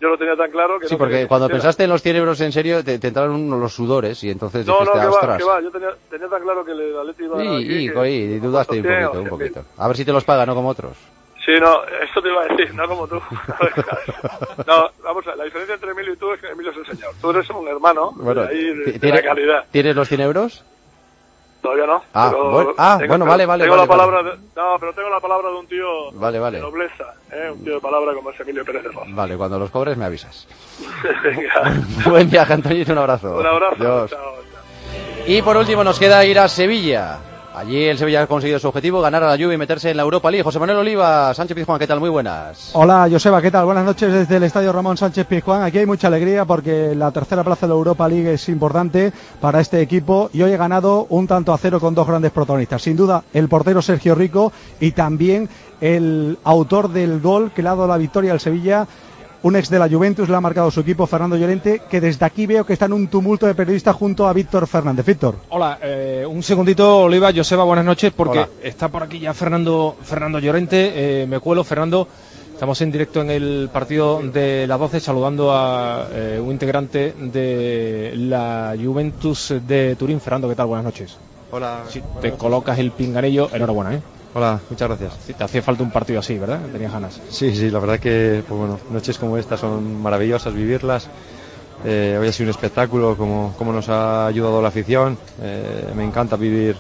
[SPEAKER 18] yo lo tenía tan claro que
[SPEAKER 4] sí,
[SPEAKER 18] no
[SPEAKER 4] porque
[SPEAKER 18] quería que
[SPEAKER 4] cuando
[SPEAKER 18] existiera.
[SPEAKER 4] pensaste en los 100 euros en serio, te entraron los sudores y entonces
[SPEAKER 18] No,
[SPEAKER 4] dijiste,
[SPEAKER 18] que
[SPEAKER 4] ostras.
[SPEAKER 18] va, yo tenía tan claro que el Atleti iba a ganar aquí,
[SPEAKER 4] Y dudaste un poquito. A ver si te los paga, no como otros.
[SPEAKER 18] Sí, no, eso te iba a decir, no como tú. No, vamos a ver, la diferencia entre Emilio y tú es que Emilio es el señor. Tú eres un hermano
[SPEAKER 4] Bueno,
[SPEAKER 18] de la calidad.
[SPEAKER 4] ¿Tienes los 100 euros?
[SPEAKER 18] Todavía no.
[SPEAKER 4] Vale.
[SPEAKER 18] Tengo la palabra pero tengo la palabra de un tío
[SPEAKER 4] vale.
[SPEAKER 18] de nobleza, un tío de palabra como es Emilio Pérez de Roz.
[SPEAKER 4] Vale, cuando los cobres me avisas.
[SPEAKER 18] Venga.
[SPEAKER 4] Buen viaje, Antoñito, un abrazo.
[SPEAKER 18] Un abrazo.
[SPEAKER 4] Adiós.
[SPEAKER 18] Chao.
[SPEAKER 4] Y por último nos queda ir a Sevilla. Allí el Sevilla ha conseguido su objetivo, ganar a la Juve y meterse en la Europa League. José Manuel Oliva, Sánchez Pizjuán, ¿qué tal? Muy buenas.
[SPEAKER 21] Hola, Joseba, ¿qué tal? Buenas noches desde el Estadio Ramón Sánchez Pizjuán. Aquí hay mucha alegría porque la tercera plaza de la Europa League es importante para este equipo y hoy he ganado 1-0 con dos grandes protagonistas. Sin duda, el portero Sergio Rico y también el autor del gol que le ha dado la victoria al Sevilla. Un ex de la Juventus le ha marcado su equipo, Fernando Llorente, que desde aquí veo que está en un tumulto de periodistas junto a Víctor Fernández. Víctor.
[SPEAKER 17] Hola, un segundito, Oliva, Joseba, buenas noches, porque
[SPEAKER 21] Hola.
[SPEAKER 17] está por aquí ya Fernando Llorente. Me cuelo, Fernando. Estamos en directo en el partido de las 12 saludando a un integrante de la Juventus de Turín. Fernando, ¿qué tal? Buenas noches.
[SPEAKER 22] Hola.
[SPEAKER 17] Si te colocas el pinganillo, enhorabuena, ¿eh?
[SPEAKER 22] Hola, muchas gracias.
[SPEAKER 17] Sí, te hacía falta un partido así, ¿verdad? Tenías ganas.
[SPEAKER 22] Sí, la verdad que, pues bueno, noches como estas son maravillosas vivirlas. Hoy ha sido un espectáculo, como nos ha ayudado la afición. Me encanta vivir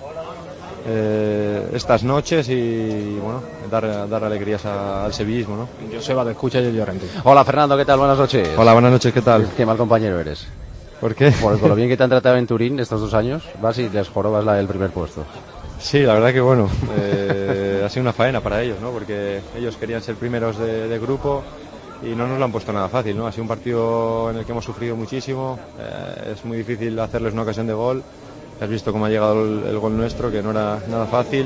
[SPEAKER 22] estas noches y, bueno, dar alegrías al sevillismo, ¿no?
[SPEAKER 17] Joseba, te escucha y Llorente.
[SPEAKER 4] Hola, Fernando, ¿qué tal? Buenas noches.
[SPEAKER 22] Hola, buenas noches, ¿qué tal?
[SPEAKER 4] Qué mal compañero eres.
[SPEAKER 22] ¿Por qué?
[SPEAKER 4] Por lo bien que te han tratado en Turín estos 2 años, vas y les jorobas el primer puesto.
[SPEAKER 22] Sí, la verdad que bueno, ha sido una faena para ellos, ¿no? Porque ellos querían ser primeros de grupo y no nos lo han puesto nada fácil, ¿no? Ha sido un partido en el que hemos sufrido muchísimo, es muy difícil hacerles una ocasión de gol. Has visto cómo ha llegado el gol nuestro, que no era nada fácil.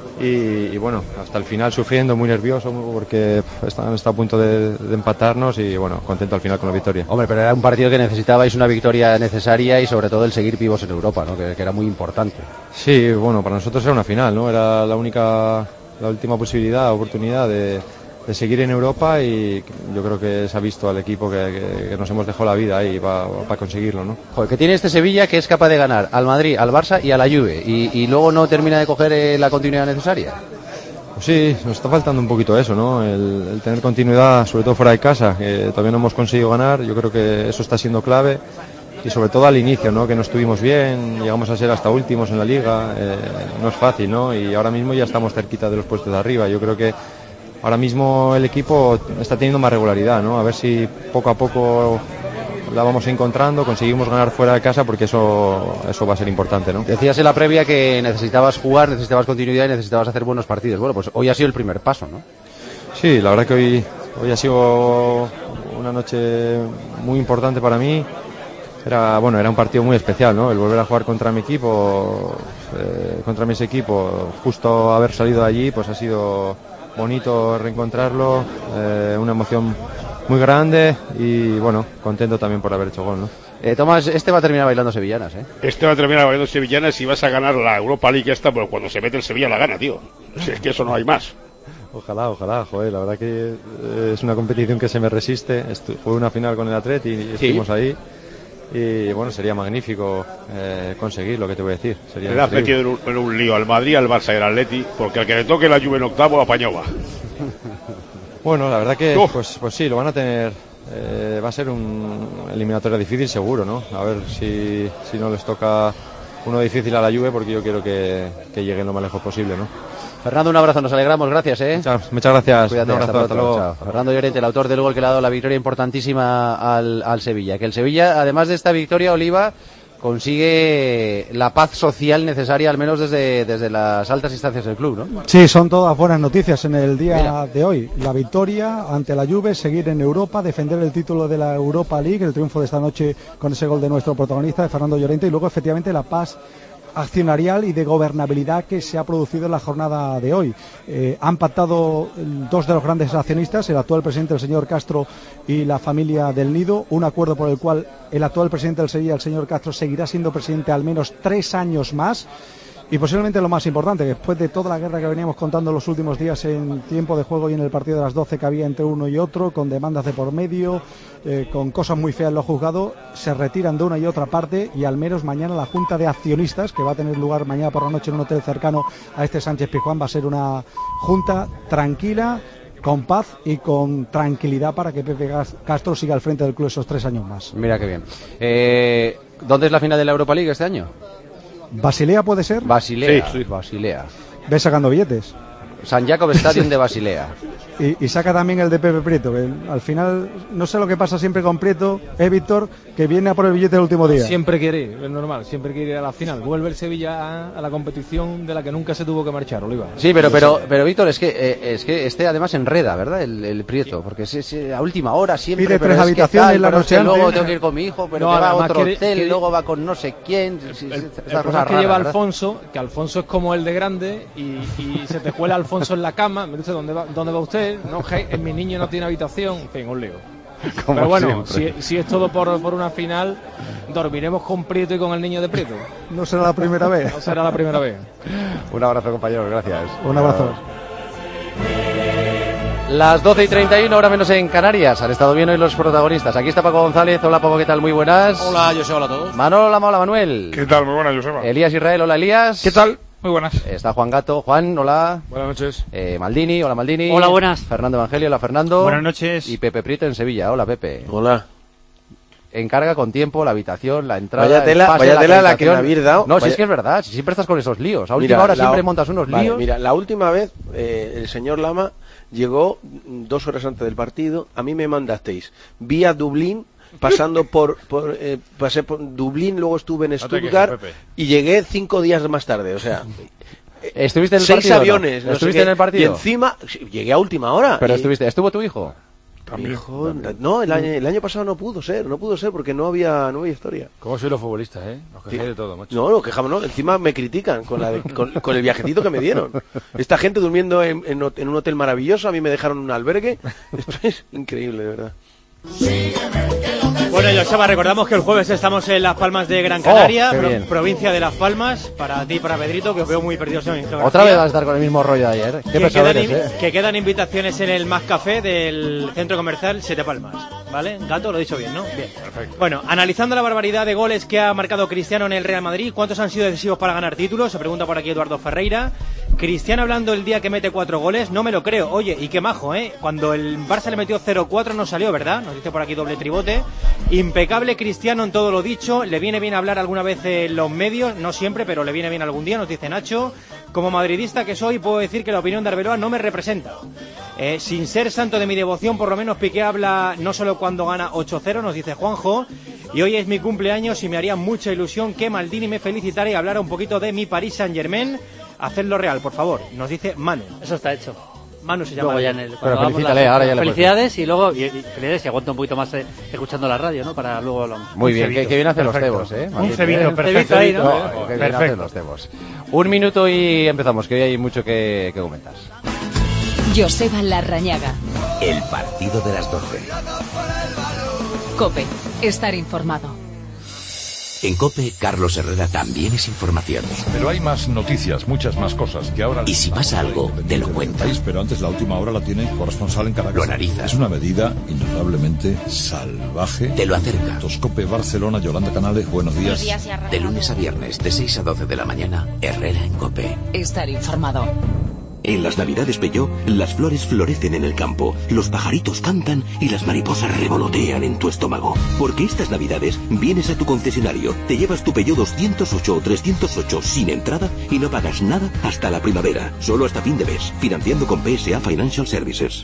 [SPEAKER 22] Y bueno, hasta el final sufriendo, muy nervioso, porque han estado a punto de empatarnos y bueno, contento al final con la victoria.
[SPEAKER 4] Hombre, pero era un partido que necesitabais una victoria necesaria y sobre todo el seguir vivos en Europa, ¿no? Que era muy importante.
[SPEAKER 22] Sí, bueno, para nosotros era una final, ¿no? Era la última oportunidad de seguir en Europa y yo creo que se ha visto al equipo que nos hemos dejado la vida ahí para conseguirlo, ¿no?
[SPEAKER 4] Joder, que tiene este Sevilla que es capaz de ganar al Madrid, al Barça y a la Juve y luego no termina de coger la continuidad necesaria.
[SPEAKER 22] Pues sí, nos está faltando un poquito eso, ¿no? El tener continuidad, sobre todo fuera de casa, que todavía no hemos conseguido ganar. Yo creo que eso está siendo clave y sobre todo al inicio, ¿no? Que no estuvimos bien, llegamos a ser hasta últimos en la liga, no es fácil, ¿no? Y ahora mismo ya estamos cerquita de los puestos de arriba. Yo creo que ahora mismo el equipo está teniendo más regularidad, ¿no? A ver si poco a poco la vamos encontrando, conseguimos ganar fuera de casa, porque eso va a ser importante, ¿no?
[SPEAKER 4] Decías en la previa que necesitabas jugar, necesitabas continuidad y necesitabas hacer buenos partidos. Bueno, pues hoy ha sido el primer paso, ¿no?
[SPEAKER 22] Sí, la verdad que hoy ha sido una noche muy importante para mí. Era un partido muy especial, ¿no? El volver a jugar contra mi equipo, contra mis equipos, justo haber salido de allí, pues ha sido bonito reencontrarlo, una emoción muy grande y bueno, contento también por haber hecho gol, ¿no?
[SPEAKER 4] Tomás, este va a terminar bailando sevillanas, ¿eh?
[SPEAKER 20] Este va a terminar bailando sevillanas y vas a ganar la Europa League esta, pero cuando se mete el Sevilla la gana, tío. Si es que eso no hay más.
[SPEAKER 22] Ojalá, joder, la verdad que es una competición que se me resiste. Fue una final con el Atleti y estuvimos ahí. Y bueno, sería magnífico conseguir lo que te voy a decir.
[SPEAKER 20] Le has metido en un lío al Madrid, al Barça y al Atleti, porque al que le toque la Juve en octavo apañaba.
[SPEAKER 22] Bueno, la verdad que pues sí, lo van a tener. Va a ser un eliminatorio difícil seguro, ¿no? A ver si no les toca uno difícil a la Juve, porque yo quiero que lleguen lo más lejos posible, ¿no?
[SPEAKER 4] Fernando, un abrazo, nos alegramos, gracias, ¿eh?
[SPEAKER 22] Muchas gracias.
[SPEAKER 4] Cuídate,
[SPEAKER 22] un abrazo,
[SPEAKER 4] hasta luego. Chao. Fernando Llorente, el autor del gol que le ha dado la victoria importantísima al Sevilla. Que el Sevilla, además de esta victoria, Oliva, consigue la paz social necesaria, al menos desde las altas instancias del club, ¿no?
[SPEAKER 21] Sí, son todas buenas noticias en el día de hoy. La victoria ante la Juve, seguir en Europa, defender el título de la Europa League, el triunfo de esta noche con ese gol de nuestro protagonista, de Fernando Llorente, y luego efectivamente la paz accionarial y de gobernabilidad que se ha producido en la jornada de hoy. Han pactado dos de los grandes accionistas, el actual presidente, el señor Castro, y la familia del Nido, un acuerdo por el cual el actual presidente del Sevilla, el señor Castro, seguirá siendo presidente al menos 3 años más. Y posiblemente lo más importante, después de toda la guerra que veníamos contando los últimos días en tiempo de juego y en el partido de las 12 que había entre uno y otro, con demandas de por medio, con cosas muy feas en los juzgados, se retiran de una y otra parte, y al menos mañana la Junta de Accionistas, que va a tener lugar mañana por la noche en un hotel cercano a este Sánchez Pizjuán, va a ser una junta tranquila, con paz y con tranquilidad, para que Pepe Castro siga al frente del club esos 3 años más.
[SPEAKER 4] Mira qué bien. ¿Dónde es la final de la Europa League este año?
[SPEAKER 21] ¿Basilea puede ser?
[SPEAKER 4] Basilea,
[SPEAKER 21] Sí.
[SPEAKER 4] Basilea.
[SPEAKER 21] ¿Ves sacando billetes?
[SPEAKER 4] San Jacob Stadium de Basilea.
[SPEAKER 21] Y saca también el de Pepe Prieto, que al final no sé lo que pasa siempre con Prieto, Víctor, que viene a por el billete del último día.
[SPEAKER 17] Siempre quiere ir, es normal, siempre quiere ir a la final. Vuelve el Sevilla a la competición de la que nunca se tuvo que marchar, Oliva.
[SPEAKER 4] Sí, pero Víctor, es que este además enreda, ¿verdad? El Prieto, porque es a última hora siempre.
[SPEAKER 21] Pide 3 habitaciones la noche antes.
[SPEAKER 4] Luego tengo que ir con mi hijo, pero que va a otro hotel, luego va con no sé quién.
[SPEAKER 17] El problema es que lleva Alfonso, que Alfonso es como el de grande, y se te cuela Alfonso en la cama. Me dice, ¿dónde va usted? No, mi niño no tiene habitación, en fin, un lío. Pero bueno, si es todo por una final, dormiremos con Prieto y con el niño de Prieto.
[SPEAKER 21] No será la primera vez.
[SPEAKER 17] No será la primera vez.
[SPEAKER 4] Un abrazo, compañeros, gracias.
[SPEAKER 21] Un abrazo.
[SPEAKER 4] Las 12:31, hora menos en Canarias. Han estado bien hoy los protagonistas. Aquí está Paco González. Hola, Paco, ¿qué tal? Muy buenas.
[SPEAKER 1] Hola, Joseba, hola a todos.
[SPEAKER 4] Manolo, hola, Manuel.
[SPEAKER 1] ¿Qué tal? Muy buenas, Joseba.
[SPEAKER 4] Elías Israel, hola, Elías.
[SPEAKER 1] ¿Qué tal? Muy buenas.
[SPEAKER 4] Está Juan Gato. Juan, hola.
[SPEAKER 1] Buenas noches.
[SPEAKER 4] Maldini, hola, Maldini.
[SPEAKER 2] Hola, buenas.
[SPEAKER 4] Fernando Evangelio, hola, Fernando.
[SPEAKER 2] Buenas noches.
[SPEAKER 4] Y Pepe Prieto en Sevilla. Hola, Pepe.
[SPEAKER 23] Hola.
[SPEAKER 4] Encarga con tiempo la habitación, la entrada,
[SPEAKER 23] vaya tela la que me habéis dado.
[SPEAKER 4] No, si es que es verdad, si siempre estás con esos líos. A última hora siempre montas unos líos.
[SPEAKER 23] Mira, la última vez el señor Lama llegó 2 horas antes del partido. A mí me mandasteis vía Dublín, pasando pasé por Dublín, luego estuve en Stuttgart y llegué 5 días más tarde. O sea,
[SPEAKER 4] ¿estuviste en el
[SPEAKER 23] 6
[SPEAKER 4] partido?
[SPEAKER 23] aviones.
[SPEAKER 4] ¿No? ¿Estuviste en el partido?
[SPEAKER 23] Y encima llegué a última hora.
[SPEAKER 4] Pero ¿estuvo tu hijo?
[SPEAKER 23] Hijo, no, el año pasado no pudo ser porque no había historia.
[SPEAKER 1] ¿Cómo soy los futbolistas, Nos quejáis de todo, macho.
[SPEAKER 23] No, quejamos, no, encima me critican con el viajecito que me dieron. Esta gente durmiendo en un hotel maravilloso, a mí me dejaron un albergue. Esto es increíble, de verdad.
[SPEAKER 2] Bueno, Joseba, recordamos que el jueves estamos en Las Palmas de Gran Canaria, provincia de Las Palmas, para ti y para Pedrito, que os veo muy perdidos en geografía.
[SPEAKER 4] Otra vez vas a estar con el mismo rollo de ayer.
[SPEAKER 2] Que quedan invitaciones en el Más Café del Centro Comercial Siete Palmas, ¿vale? Gato, lo he dicho bien, ¿no? Bien. Perfecto. Bueno, analizando la barbaridad de goles que ha marcado Cristiano en el Real Madrid, ¿cuántos han sido decisivos para ganar títulos? Se pregunta por aquí Eduardo Ferreira. Cristiano hablando el día que mete 4 goles, no me lo creo. Oye, y qué majo, Cuando el Barça le metió 0-4 no salió, ¿verdad? Nos dice por aquí doble tribote. Impecable Cristiano en todo lo dicho, le viene bien hablar alguna vez en los medios, no siempre, pero le viene bien algún día, nos dice Nacho. Como madridista que soy, puedo decir que la opinión de Arbeloa no me representa. Sin ser santo de mi devoción, por lo menos Piqué habla no solo cuando gana 8-0, nos dice Juanjo. Y hoy es mi cumpleaños y me haría mucha ilusión que Maldini me felicitara y hablara un poquito de mi Paris Saint-Germain. Hacedlo real, por favor, nos dice Manu.
[SPEAKER 24] Eso está hecho.
[SPEAKER 2] Manu se llama.
[SPEAKER 24] Luego ya en el,
[SPEAKER 4] pero felicítale, ahora ya le
[SPEAKER 24] felicidades y luego felicidades y aguanta un poquito más escuchando la radio, ¿no? Para luego hablamos.
[SPEAKER 4] Muy bien, que bien hacen los cebos,
[SPEAKER 2] Un cebito, perfecto.
[SPEAKER 4] Ahí, ¿no? Que bien hacen los cebos. 1 minuto y empezamos, que hoy hay mucho que comentar.
[SPEAKER 25] Joseba Larrañaga.
[SPEAKER 26] El partido de las 12.
[SPEAKER 25] COPE. Estar informado.
[SPEAKER 26] En COPE, Carlos Herrera también es información.
[SPEAKER 27] Pero hay más noticias, muchas más cosas que ahora...
[SPEAKER 26] Y si pasa algo, te lo cuenta.
[SPEAKER 27] Pero antes la última hora la tiene corresponsal en Caracas.
[SPEAKER 26] Lo analiza.
[SPEAKER 27] Es una medida indudablemente salvaje.
[SPEAKER 26] Te lo acerca.
[SPEAKER 27] COPE Barcelona, Yolanda Canales, buenos días.
[SPEAKER 26] De lunes a viernes, de 6 a 12 de la mañana, Herrera en COPE.
[SPEAKER 25] Estar informado.
[SPEAKER 26] En las Navidades Peugeot, las flores florecen en el campo, los pajaritos cantan y las mariposas revolotean en tu estómago. Porque estas Navidades vienes a tu concesionario, te llevas tu Peugeot 208 o 308 sin entrada y no pagas nada hasta la primavera. Solo hasta fin de mes, financiando con PSA Financial Services.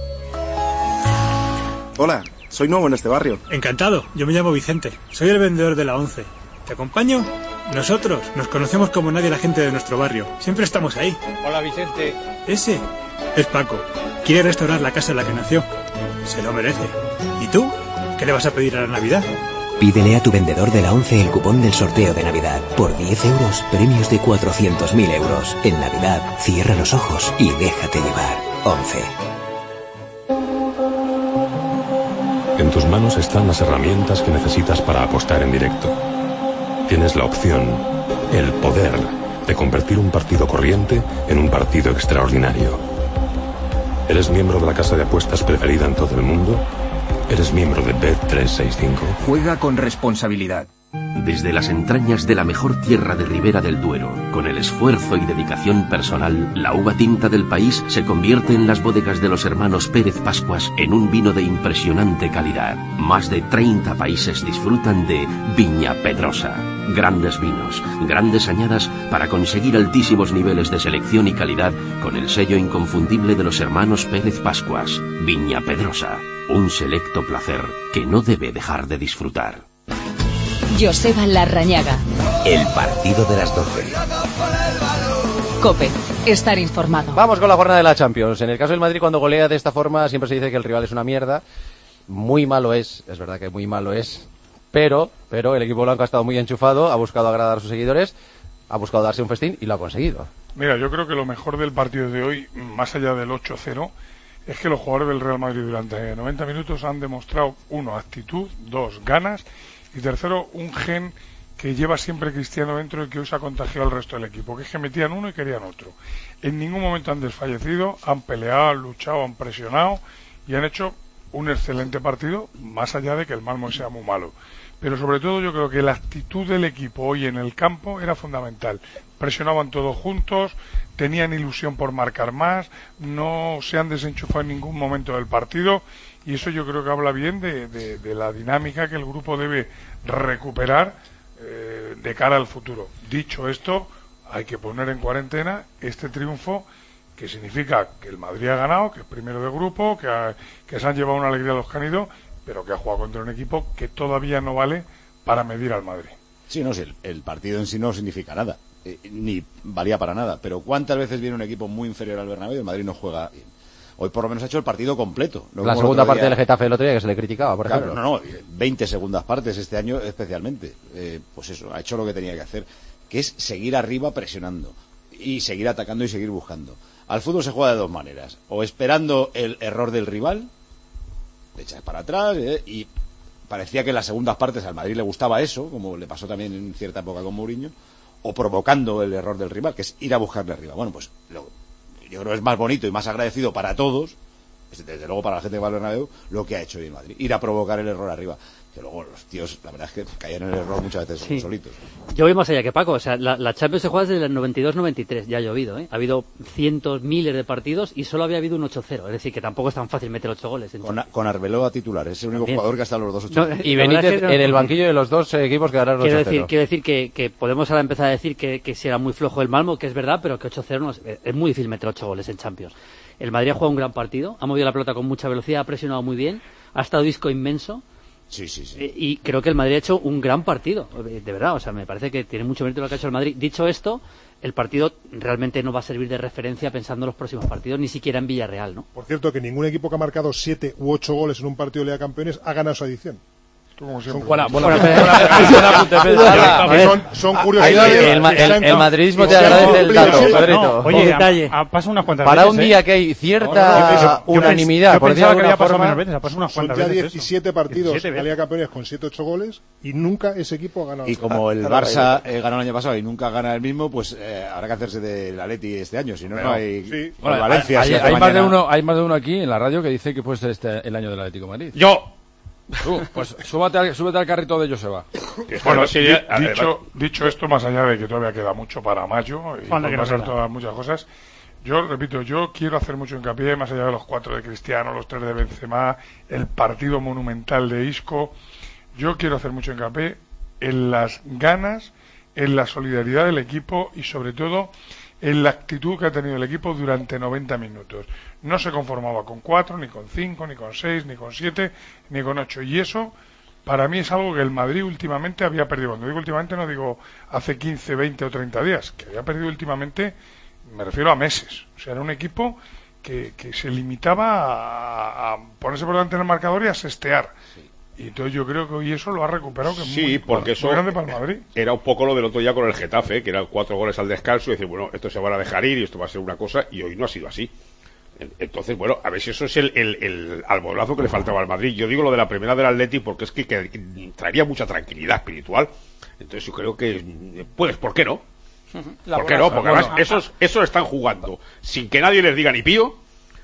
[SPEAKER 28] Hola, soy nuevo en este barrio.
[SPEAKER 29] Encantado, yo me llamo Vicente, soy el vendedor de la 11. ¿Te acompaño? Nosotros nos conocemos como nadie la gente de nuestro barrio. Siempre estamos ahí.
[SPEAKER 2] Hola, Vicente.
[SPEAKER 29] Ese es Paco. Quiere restaurar la casa en la que nació. Se lo merece. ¿Y tú? ¿Qué le vas a pedir a la Navidad?
[SPEAKER 26] Pídele a tu vendedor de la 11 el cupón del sorteo de Navidad. Por 10 euros, premios de 400.000 euros. En Navidad, cierra los ojos y déjate llevar. 11.
[SPEAKER 30] En tus manos están las herramientas que necesitas para apostar en directo. Tienes la opción, el poder de convertir un partido corriente en un partido extraordinario. ¿Eres miembro de la casa de apuestas preferida en todo el mundo? ¿Eres miembro de Bet365?
[SPEAKER 3] Juega con responsabilidad.
[SPEAKER 26] Desde las entrañas de la mejor tierra de Ribera del Duero, con el esfuerzo y dedicación personal, la uva tinta del país se convierte en las bodegas de los hermanos Pérez Pascuas en un vino de impresionante calidad. Más de 30 países disfrutan de Viña Pedrosa. Grandes vinos, grandes añadas para conseguir altísimos niveles de selección y calidad con el sello inconfundible de los hermanos Pérez Pascuas. Viña Pedrosa, un selecto placer que no debe dejar de disfrutar.
[SPEAKER 25] Joseba Larrañaga.
[SPEAKER 26] El partido de las 12.
[SPEAKER 25] COPE. Estar informado.
[SPEAKER 4] Vamos con la jornada de la Champions. En el caso del Madrid, cuando golea de esta forma, siempre se dice que el rival es una mierda. Muy malo es verdad que muy malo es. Pero el equipo blanco ha estado muy enchufado, ha buscado agradar a sus seguidores, ha buscado darse un festín y lo ha conseguido.
[SPEAKER 1] Mira, yo creo que lo mejor del partido de hoy, más allá del 8-0, es que los jugadores del Real Madrid durante 90 minutos han demostrado, 1, actitud, 2, ganas, y tercero, un gen que lleva siempre Cristiano dentro y que hoy se ha contagiado al resto del equipo, que es que metían uno y querían otro. En ningún momento han desfallecido, han peleado, han luchado, han presionado y han hecho un excelente partido, más allá de que el Malmo sea muy malo. Pero sobre todo yo creo que la actitud del equipo hoy en el campo era fundamental. Presionaban todos juntos, tenían ilusión por marcar más, no se han desenchufado en ningún momento del partido, y eso yo creo que habla bien de la dinámica que el grupo debe recuperar de cara al futuro. Dicho esto, hay que poner en cuarentena este triunfo, que significa que el Madrid ha ganado, que es primero de grupo, que se han llevado una alegría a los que han ido, pero que ha jugado contra un equipo que todavía no vale para medir al Madrid.
[SPEAKER 5] Sí, no, sí, el partido en sí no significa nada, ni valía para nada, pero ¿cuántas veces viene un equipo muy inferior al Bernabéu y el Madrid no juega? Hoy por lo menos ha hecho el partido completo. No
[SPEAKER 4] la segunda parte del Getafe el otro día que se le criticaba, por ejemplo.
[SPEAKER 5] No, 20 segundas partes este año especialmente. Pues eso, ha hecho lo que tenía que hacer, que es seguir arriba presionando y seguir atacando y seguir buscando. Al fútbol se juega de dos maneras, o esperando el error del rival, te echas para atrás, y parecía que en las segundas partes al Madrid le gustaba eso, como le pasó también en cierta época con Mourinho, o provocando el error del rival, que es ir a buscarle arriba. Bueno, pues yo creo que es más bonito y más agradecido para todos, desde luego para la gente que va al Bernabéu, lo que ha hecho hoy en Madrid, ir a provocar el error arriba. Que luego los tíos, la verdad es que caían en el error muchas veces solitos.
[SPEAKER 24] Yo voy más allá que Paco, o sea, la Champions se juega desde el 92-93, ya ha llovido, ¿eh? Ha habido cientos, miles de partidos y solo había habido un 8-0, es decir, que tampoco es tan fácil meter 8 goles.
[SPEAKER 5] Con Arbeloa titular, es el único jugador que ha estado los dos 8-0.
[SPEAKER 4] Y Benítez en el banquillo de los dos equipos que ganaron 8-0.
[SPEAKER 24] Quiero decir que podemos ahora empezar a decir que si era muy flojo el Malmo, que es verdad, pero que 8-0 no es muy difícil meter 8 goles en Champions. El Madrid ha jugado un gran partido, ha movido la pelota con mucha velocidad, ha presionado muy bien, ha estado disco inmenso.
[SPEAKER 5] Sí.
[SPEAKER 24] Y creo que el Madrid ha hecho un gran partido, de verdad, o sea, me parece que tiene mucho mérito lo que ha hecho el Madrid. Dicho esto, el partido realmente no va a servir de referencia pensando en los próximos partidos, ni siquiera en Villarreal, ¿no?
[SPEAKER 7] Por cierto, que ningún equipo que ha marcado 7 u 8 goles en un partido de Liga de Campeones ha ganado su edición. Son curiosidades.
[SPEAKER 4] El madridismo te agradece el dato, Pedrito.
[SPEAKER 8] Oye, pasa unas cuantas
[SPEAKER 4] para
[SPEAKER 8] veces.
[SPEAKER 4] Un día que hay cierta unanimidad, por decirlo de alguna forma,
[SPEAKER 7] son ya 17 partidos de la Liga de Campeones con 7-8 goles y nunca ese equipo ha ganado.
[SPEAKER 5] Y como el Barça ganó el año pasado y nunca gana el mismo, pues habrá que hacerse del Atleti este año, si no, no hay Valencia.
[SPEAKER 9] Hay más de uno aquí en la radio que dice que puede ser el año del Atlético de Madrid.
[SPEAKER 20] ¡Yo!
[SPEAKER 9] Tú, pues súbete al carrito de Joseba.
[SPEAKER 1] Bueno, dicho esto, más allá de que todavía queda mucho para mayo y van a pasar todas muchas cosas, yo repito, yo quiero hacer mucho hincapié, más allá de los 4 de Cristiano, los 3 de Benzema, el partido monumental de Isco, yo quiero hacer mucho hincapié en las ganas, en la solidaridad del equipo y sobre todo en la actitud que ha tenido el equipo durante 90 minutos. No se conformaba con 4, ni con 5, ni con 6, ni con 7, ni con 8. Y eso, para mí, es algo que el Madrid últimamente había perdido. Cuando digo últimamente, no digo hace 15, 20 o 30 días. Que había perdido últimamente, me refiero a meses. O sea, era un equipo que se limitaba a ponerse por delante en el marcador y a sestear. Sí. Y entonces yo creo que hoy eso lo ha recuperado, que es
[SPEAKER 20] porque eso
[SPEAKER 1] muy grande para el Madrid.
[SPEAKER 20] Era un poco lo del otro día con el Getafe, que eran 4 goles al descanso y decir, bueno, esto se van a dejar ir y esto va a ser una cosa, y hoy no ha sido así. Entonces, bueno, a ver si eso es el alborozo que le faltaba al Madrid. Yo digo lo de la primera del Atleti porque es que traería mucha tranquilidad espiritual. Entonces yo creo que, pues, ¿por qué no? ¿Por qué no? Porque además esos están jugando sin que nadie les diga ni pío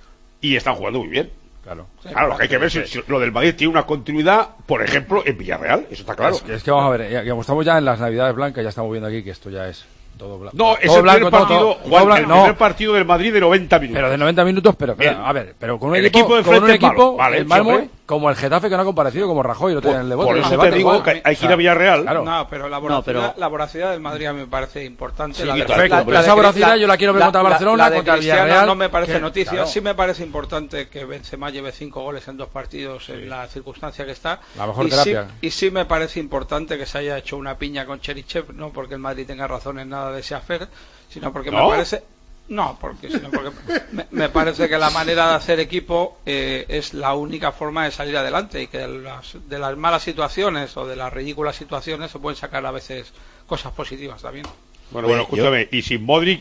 [SPEAKER 20] y están jugando muy bien. Claro, lo que hay que ver es si lo del Madrid tiene una continuidad, por ejemplo, en Villarreal, eso está claro.
[SPEAKER 9] Es que vamos a ver, ya, como estamos ya en las Navidades blancas, ya estamos viendo aquí que esto ya es todo blanco.
[SPEAKER 20] No, es el primer partido, Juan, el primer partido del Madrid de 90 minutos.
[SPEAKER 9] Pero de 90 minutos, pero a ver, pero con un equipo de frente, con un equipo, vale, el Malmo, como el Getafe que no ha comparecido, como Rajoy lo tiene en el debate.
[SPEAKER 20] Por eso te digo que hay que ir a Villarreal.
[SPEAKER 6] Claro. No, pero la voracidad del Madrid a mí me parece importante.
[SPEAKER 9] Sí, esa voracidad yo la quiero ver contra Barcelona, contra el Villarreal.
[SPEAKER 6] No me parece noticia. Claro. Sí me parece importante que Benzema lleve 5 goles en 2 partidos en la circunstancia que está.
[SPEAKER 9] La mejor terapia.
[SPEAKER 6] Y sí me parece importante que se haya hecho una piña con Cherichev, no porque el Madrid tenga razón en nada de ese afer, sino porque me parece... No, sino porque me parece que la manera de hacer equipo es la única forma de salir adelante, y que de las malas situaciones o de las ridículas situaciones se pueden sacar a veces cosas positivas también.
[SPEAKER 20] Bueno, escúchame, y sin Modric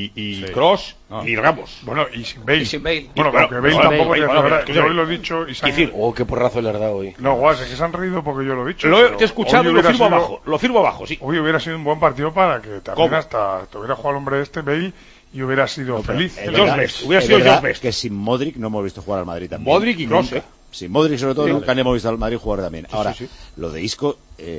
[SPEAKER 20] y Kroos, ni Ramos.
[SPEAKER 1] Bueno, y sin Bale.
[SPEAKER 20] Bueno,
[SPEAKER 1] porque Bale tampoco yo hoy lo he dicho y
[SPEAKER 23] qué porrazo le has dado hoy.
[SPEAKER 1] No, Guas, es que se han reído porque yo lo he dicho.
[SPEAKER 20] Te he escuchado y lo firmo abajo, sí.
[SPEAKER 1] Hoy hubiera sido un buen partido para que también hasta te hubiera jugado el hombre Bale, y hubiera sido feliz.
[SPEAKER 5] Hubiera sido Josh Best. Que sin Modric no hemos visto jugar al Madrid también.
[SPEAKER 20] Modric y Kroos,
[SPEAKER 5] Sin Modric, sobre todo, nunca hemos visto al Madrid jugar también. Ahora, lo de Isco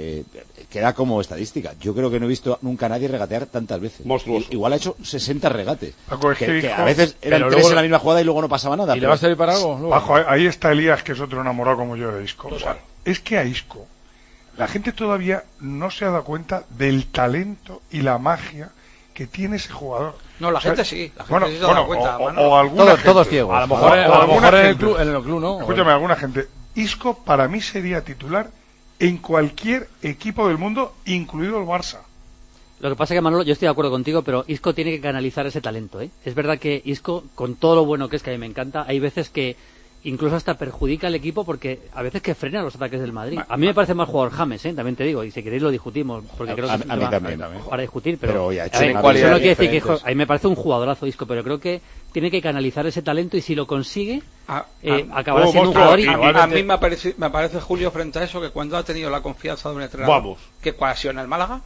[SPEAKER 5] queda como estadística. Yo creo que no he visto nunca a nadie regatear tantas veces.
[SPEAKER 20] Monstruoso.
[SPEAKER 5] Igual ha hecho 60 regates.
[SPEAKER 1] Paco,
[SPEAKER 5] que a veces eran 3 en la misma jugada y luego no pasaba nada.
[SPEAKER 9] ¿Y le va a servir para algo?
[SPEAKER 1] Paco, ahí está Elías, que es otro enamorado como yo de Isco. O sea, es que a Isco la gente todavía no se ha dado cuenta del talento y la magia que tiene ese jugador.
[SPEAKER 6] No, la gente sí. La gente sí se da cuenta.
[SPEAKER 1] O alguna gente.
[SPEAKER 4] Todos ciegos.
[SPEAKER 9] A lo mejor en el club, ¿no?
[SPEAKER 1] Escúchame, alguna gente. Isco para mí sería titular en cualquier equipo del mundo, incluido el Barça.
[SPEAKER 24] Lo que pasa es que, Manolo, yo estoy de acuerdo contigo, pero Isco tiene que canalizar ese talento, ¿eh? Es verdad que Isco, con todo lo bueno que es, que a mí me encanta, hay veces que incluso hasta perjudica al equipo, porque a veces que frena los ataques del Madrid. A mí me parece más jugador James, también te digo, y si queréis lo discutimos, porque creo que
[SPEAKER 5] a mí también.
[SPEAKER 24] Para discutir, pero
[SPEAKER 5] ya
[SPEAKER 24] eso no quiere decir que a mí me parece un jugadorazo Isco, pero creo que tiene que canalizar ese talento, y si lo consigue acabará siendo un jugador.
[SPEAKER 6] A mí me parece, Julio, frente a eso, que cuando ha tenido la confianza de un entrenador, que cuando ha sido en el Málaga,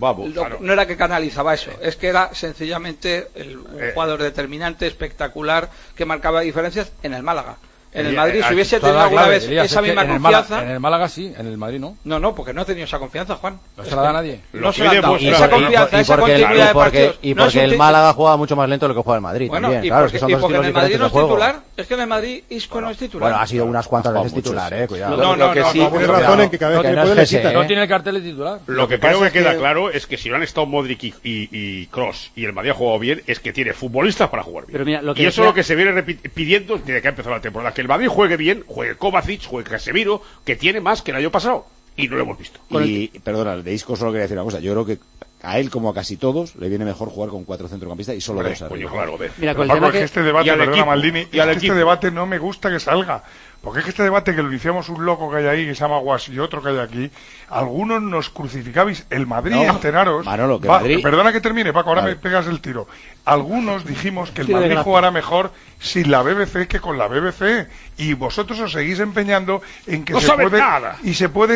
[SPEAKER 6] no era que canalizaba eso, es que era sencillamente un jugador determinante, espectacular, que marcaba diferencias en el Málaga. En el Madrid, si hubiese tenido alguna vez esa misma confianza...
[SPEAKER 9] En el Málaga sí, en el Madrid no.
[SPEAKER 6] No, porque no ha tenido esa confianza, Juan.
[SPEAKER 9] No se la da a nadie.
[SPEAKER 6] No se la ha dado. Esa confianza, esa continuidad de partidos.
[SPEAKER 4] Y porque el Málaga juega mucho más lento de lo que juega el Madrid.
[SPEAKER 6] Bueno,
[SPEAKER 4] también.
[SPEAKER 6] y
[SPEAKER 4] Claro,
[SPEAKER 6] porque,
[SPEAKER 4] es que son dos
[SPEAKER 6] en el Madrid no es
[SPEAKER 4] juego.
[SPEAKER 6] titular. Es que en el Madrid Isco no es titular.
[SPEAKER 4] Bueno, ha sido unas cuantas veces titular, cuidado.
[SPEAKER 6] No,
[SPEAKER 7] tienes razón en que cada vez que puede le quita.
[SPEAKER 9] No tiene el cartel de titular.
[SPEAKER 20] Lo que creo que queda claro es que si no han estado Modric y Kroos y el Madrid ha jugado bien, es que tiene futbolistas para jugar bien.
[SPEAKER 24] Pero mira,
[SPEAKER 20] y eso es lo que se viene pidiendo desde que ha empezado la temporada, que el Madrid juegue bien, juegue Kovacic, juegue Casemiro, que tiene más que el año pasado, y no lo hemos visto.
[SPEAKER 5] Y, perdona, de Isco solo quería decir una cosa. Yo creo que a él, como a casi todos, le viene mejor jugar con 4 centrocampistas y solo 2 arriba.
[SPEAKER 20] Claro,
[SPEAKER 24] mira, con el
[SPEAKER 1] Paco,
[SPEAKER 24] tema
[SPEAKER 1] que este debate, perdona, Maldini,
[SPEAKER 20] y
[SPEAKER 1] este debate no me gusta que salga. Porque es que este debate, que lo iniciamos un loco que hay ahí, que se llama Guas, y otro que hay aquí, algunos nos crucificabais el Madrid, enteraros.
[SPEAKER 5] Manolo, que Madrid...
[SPEAKER 1] Perdona que termine, Paco, ahora me pegas el tiro. Algunos dijimos que el Madrid jugará mejor sin la BBC que con la BBC, y vosotros os seguís empeñando en que se puede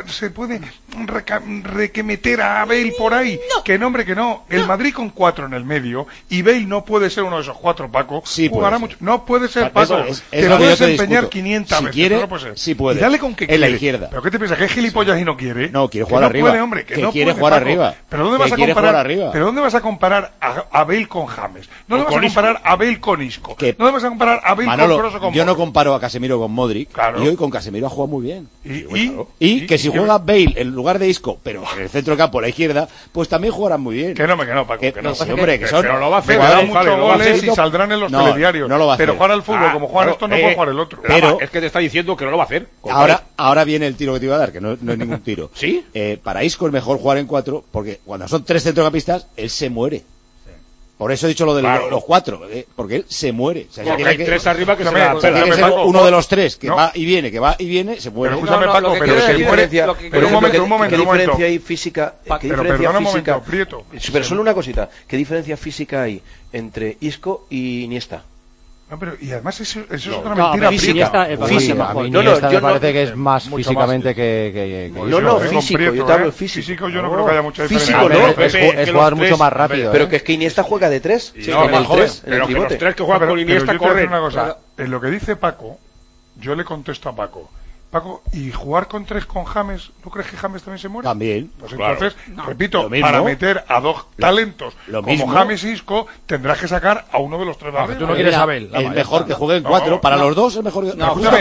[SPEAKER 1] requemeter a Bale por ahí. No. Que no, hombre, que no. El Madrid con 4 en el medio, y Bale no puede ser uno de esos 4, Paco.
[SPEAKER 5] Sí,
[SPEAKER 1] jugará mucho. No puede ser, Paco. Te puedes empeñar 500 veces.
[SPEAKER 5] Quiere,
[SPEAKER 1] no puede ser.
[SPEAKER 5] Sí puede.
[SPEAKER 1] Y dale con que
[SPEAKER 5] en
[SPEAKER 1] quiere.
[SPEAKER 5] la izquierda.
[SPEAKER 1] ¿Pero qué te piensas? ¿Que es gilipollas y no quiere?
[SPEAKER 5] No, quiere jugar arriba.
[SPEAKER 1] Puede, hombre, que no
[SPEAKER 5] quiere
[SPEAKER 1] puede,
[SPEAKER 5] jugar
[SPEAKER 1] Paco.
[SPEAKER 5] arriba.
[SPEAKER 1] ¿Pero dónde vas a comparar? ¿Pero dónde vas a comparar a Bale con James? ¿Dónde vas a comparar a Bale con Isco? ¿Dónde vas a comparar a Bale con Kroos o con
[SPEAKER 5] yo no comparo a Casemiro con Modric.
[SPEAKER 1] Claro.
[SPEAKER 5] Y hoy con Casemiro ha jugado muy bien. Y que si juega Bale en lugar de Isco, pero en el centro del campo, a la izquierda, pues también jugarán muy bien.
[SPEAKER 1] Que no, Paco. Que no,
[SPEAKER 5] hombre, que son...
[SPEAKER 1] Pero lo va a hacer, dará muchos goles y saldrán en los telediarios.
[SPEAKER 5] No lo va a hacer.
[SPEAKER 1] Pero jugar al fútbol como juegan estos no puede jugar el otro.
[SPEAKER 5] Pero
[SPEAKER 20] es que te está diciendo que no lo va a hacer.
[SPEAKER 5] Ahora viene el tiro que te iba a dar, que no es ningún tiro.
[SPEAKER 20] ¿Sí?
[SPEAKER 5] Para Isco es mejor jugar en 4, porque cuando son 3 centrocampistas, él se muere. Por eso he dicho lo de los 4, porque él se muere. O sea,
[SPEAKER 20] porque hay 3 arriba que se
[SPEAKER 5] tiene que ser uno de los 3 que va y viene, se muere.
[SPEAKER 1] Pero escúchame, Paco, pero se muere. Pero un momento.
[SPEAKER 23] ¿Qué diferencia hay física?
[SPEAKER 1] Pero perdona un momento, Prieto.
[SPEAKER 23] Pero solo una cosita. ¿Qué diferencia física hay entre Isco y Iniesta?
[SPEAKER 1] No, pero y además eso es una mentira
[SPEAKER 4] física. Iniesta me parece que es más físicamente que
[SPEAKER 23] físico, yo te hablo
[SPEAKER 1] físico yo no creo que haya mucha diferencia.
[SPEAKER 23] Físico no,
[SPEAKER 4] es jugar mucho más rápido.
[SPEAKER 23] Pero que es que Iniesta juega de 3.
[SPEAKER 20] No, más joven, pero que los 3 que juegan con Iniesta corren.
[SPEAKER 1] Una cosa, en lo que dice Paco, yo le contesto a Paco, ¿y jugar con 3 con James? ¿No crees que James también se muere?
[SPEAKER 5] También.
[SPEAKER 1] Pues entonces, repito, para meter a 2 talentos como James y Isco, tendrás que sacar a uno de los 3 de arriba.
[SPEAKER 9] Tú no quieres a Bale.
[SPEAKER 5] Es mejor que jueguen 4. Para los 2 es mejor.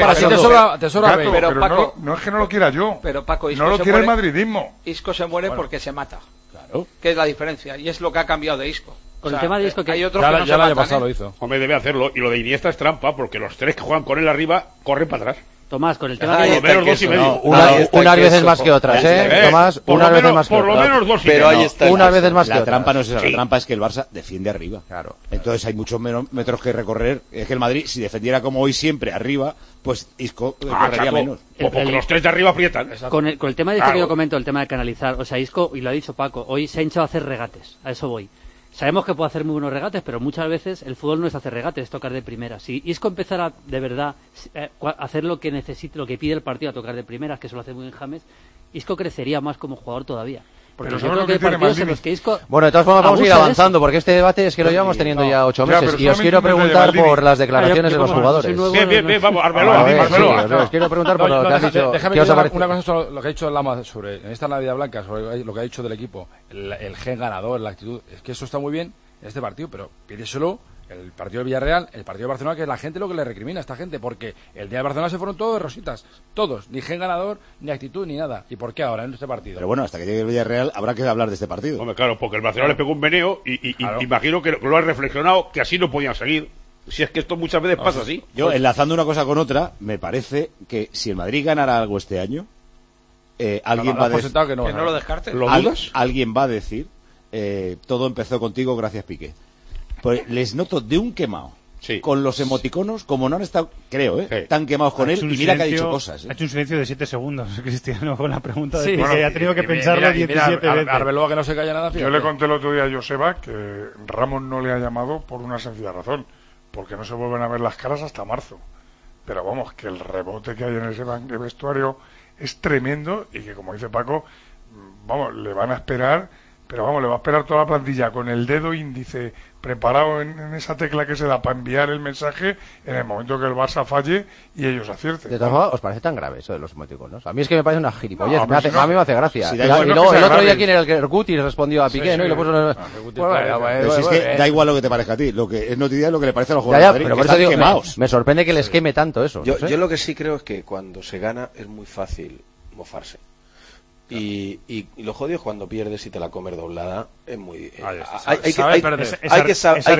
[SPEAKER 9] Te sobra Bale.
[SPEAKER 1] Pero Paco, no es que no lo quiera yo.
[SPEAKER 6] Pero Paco, Isco
[SPEAKER 1] no lo quiere el madridismo.
[SPEAKER 6] Isco se muere porque se mata. Claro. ¿Qué es la diferencia? Y es lo que ha cambiado de Isco.
[SPEAKER 24] Con el tema de Isco, que
[SPEAKER 6] hay otros que no
[SPEAKER 9] ya el año pasado lo hizo.
[SPEAKER 20] Hombre, debe hacerlo. Y lo de Iniesta es trampa, porque los 3 que juegan con él arriba corren para atrás.
[SPEAKER 24] Tomás, con el tema
[SPEAKER 20] de menos 2 y medio.
[SPEAKER 4] Unas veces más que otras, Tomás, unas veces más que otras.
[SPEAKER 20] Por lo menos 2 y medio.
[SPEAKER 5] Pero ahí está.
[SPEAKER 4] Unas veces más que otras.
[SPEAKER 5] La trampa no es esa, la trampa es que el Barça defiende arriba. Claro. Entonces hay muchos metros que recorrer. Es que el Madrid, si defendiera como hoy siempre arriba, pues Isco correría menos.
[SPEAKER 20] Porque los 3 de arriba aprietan.
[SPEAKER 24] Con el tema de esto que yo comento, el tema de canalizar, o sea, Isco, y lo ha dicho Paco, hoy se ha hinchado a hacer regates, a eso voy. Sabemos que puede hacer muy buenos regates, pero muchas veces el fútbol no es hacer regates, es tocar de primera. Si Isco empezara de verdad a hacer lo que necesite, lo que pide el partido, a tocar de primeras, que eso lo hace muy bien James, Isco crecería más como jugador todavía. Porque yo creo que hay partidos en los que Isco...
[SPEAKER 4] Bueno, de todas formas vamos a ir avanzando, porque este debate es que lo llevamos teniendo ya 8 meses. Y os quiero preguntar por las declaraciones de los jugadores.
[SPEAKER 20] Bien, vamos, Arbeloa.
[SPEAKER 4] Os quiero preguntar por lo que has dicho.
[SPEAKER 9] Déjame decir una cosa sobre lo que ha dicho Lama sobre esta Navidad Blanca, sobre lo que ha dicho del equipo, el gen ganador, la actitud. Es que eso está muy bien en este partido, pero pídeselo el partido de Villarreal, el partido de Barcelona, que es la gente lo que le recrimina a esta gente, porque el día de Barcelona se fueron todos de rositas, todos, ni gen ganador, ni actitud, ni nada. ¿Y por qué ahora en este partido?
[SPEAKER 5] Pero bueno, hasta que llegue el Villarreal habrá que hablar de este partido.
[SPEAKER 20] Hombre, claro, porque el Barcelona le pegó un meneo y imagino que lo ha reflexionado, que así no podían seguir. Si es que esto muchas veces pasa así.
[SPEAKER 5] Yo, enlazando una cosa con otra, me parece que si el Madrid ganara algo este año, alguien va a decir...
[SPEAKER 6] Que no lo descartes.
[SPEAKER 20] ¿Lo dudas?
[SPEAKER 5] Alguien va a decir, todo empezó contigo, gracias Piqué. Pues les noto de un quemado. Sí. Con los emoticonos, como no han estado, creo, tan quemados con él, y mira que ha dicho cosas.
[SPEAKER 8] Ha hecho un silencio de 7 segundos, Cristiano, con la pregunta de que ha tenido que pensarlo 17 veces.
[SPEAKER 9] Arbeloa que no se calla nada.
[SPEAKER 1] Yo le conté el otro día a Joseba que Ramos no le ha llamado por una sencilla razón, porque no se vuelven a ver las caras hasta marzo. Pero vamos, que el rebote que hay en ese vestuario es tremendo y que, como dice Paco, vamos, le van a esperar, pero vamos, le va a esperar toda la plantilla con el dedo índice preparado en esa tecla que se da para enviar el mensaje en el momento que el Barça falle y ellos acierten.
[SPEAKER 4] De todas formas, ¿os parece tan grave eso de los emoticonos? A mí es que me parece una gilipollez, a mí me hace gracia.
[SPEAKER 5] Si
[SPEAKER 4] y luego el otro día, ¿quién era el que Guti respondió a Piqué, ¿no? Y lo puso...
[SPEAKER 5] es que da igual lo que te parezca a ti, lo que es noticia es lo que le parece a los jugadores de Madrid,
[SPEAKER 4] pero están quemados. Me sorprende que les queme tanto eso.
[SPEAKER 23] Yo lo que sí creo es que cuando se gana es muy fácil mofarse. Y lo jodido es cuando pierdes y te la comer doblada, es muy... hay que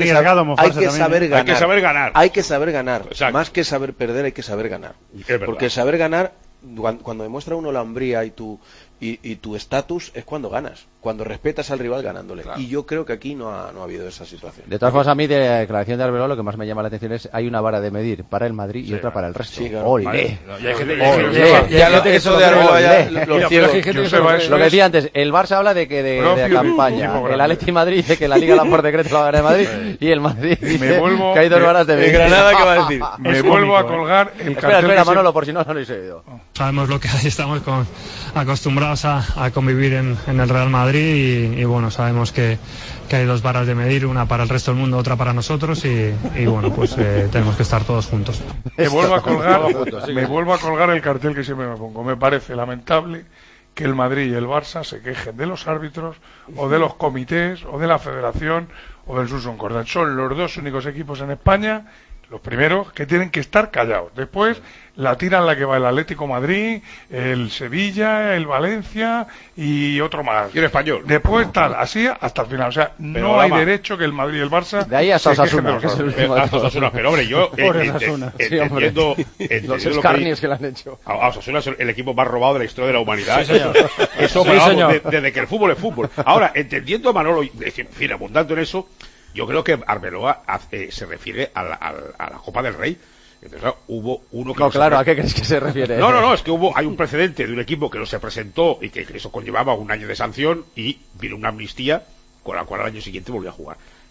[SPEAKER 23] saber ganar. Hay que saber ganar. Exacto. Más que saber perder, hay que saber ganar. Porque saber ganar, cuando demuestra uno la hombría y tu estatus, es cuando ganas. Cuando respetas al rival ganándole. Claro. Y yo creo que aquí no ha habido esa situación.
[SPEAKER 4] De todas formas, a mí de la declaración de Arbeloa lo que más me llama la atención es hay una vara de medir para el Madrid y otra para el resto.
[SPEAKER 23] Sí, claro.
[SPEAKER 4] ¡Olé!
[SPEAKER 23] Eso de Arbeloa ya los ciegos.
[SPEAKER 4] Lo que decía antes, el Barça habla de campaña. El Atleti Madrid dice que la Liga la por decreto la va a ganar el Madrid y el Madrid dice que hay 2 varas de medir.
[SPEAKER 23] Granada, ¿qué va a decir?
[SPEAKER 1] Me vuelvo a colgar el cartel.
[SPEAKER 4] Espera, Manolo, por si no lo habéis oído.
[SPEAKER 29] Sabemos lo que hay, estamos acostumbrados a convivir en el Real Madrid y bueno, sabemos que hay 2 varas de medir, una para el resto del mundo, otra para nosotros y bueno, pues tenemos que estar todos juntos.
[SPEAKER 1] Me vuelvo a colgar el cartel que siempre me pongo. Me parece lamentable que el Madrid y el Barça se quejen de los árbitros o de los comités o de la federación o del Susun Cordat. Son los 2 únicos equipos en España, los primeros, que tienen que estar callados. Después la tiran la que va el Atlético Madrid, el Sevilla, el Valencia y otro más.
[SPEAKER 20] Y el Español.
[SPEAKER 1] Después tal, así hasta el final. O sea, pero no hay derecho que el Madrid y el Barça
[SPEAKER 4] de ahí hasta Osasuna,
[SPEAKER 20] pero hombre, yo entiendo
[SPEAKER 4] los escarnios que le han hecho.
[SPEAKER 20] Osasuna es el equipo más robado de la historia de la humanidad. Sí, eso desde que el fútbol es fútbol. Ahora, entendiendo a Manolo, en fin, abundando en eso, yo creo que Arbeloa se refiere a la Copa del Rey. Entonces, hubo uno que...
[SPEAKER 4] No, claro, ¿a qué crees que se refiere?
[SPEAKER 20] No, es que hay un precedente de un equipo que no se presentó y que eso conllevaba un año de sanción y vino una amnistía con la cual al año siguiente volvió a jugar.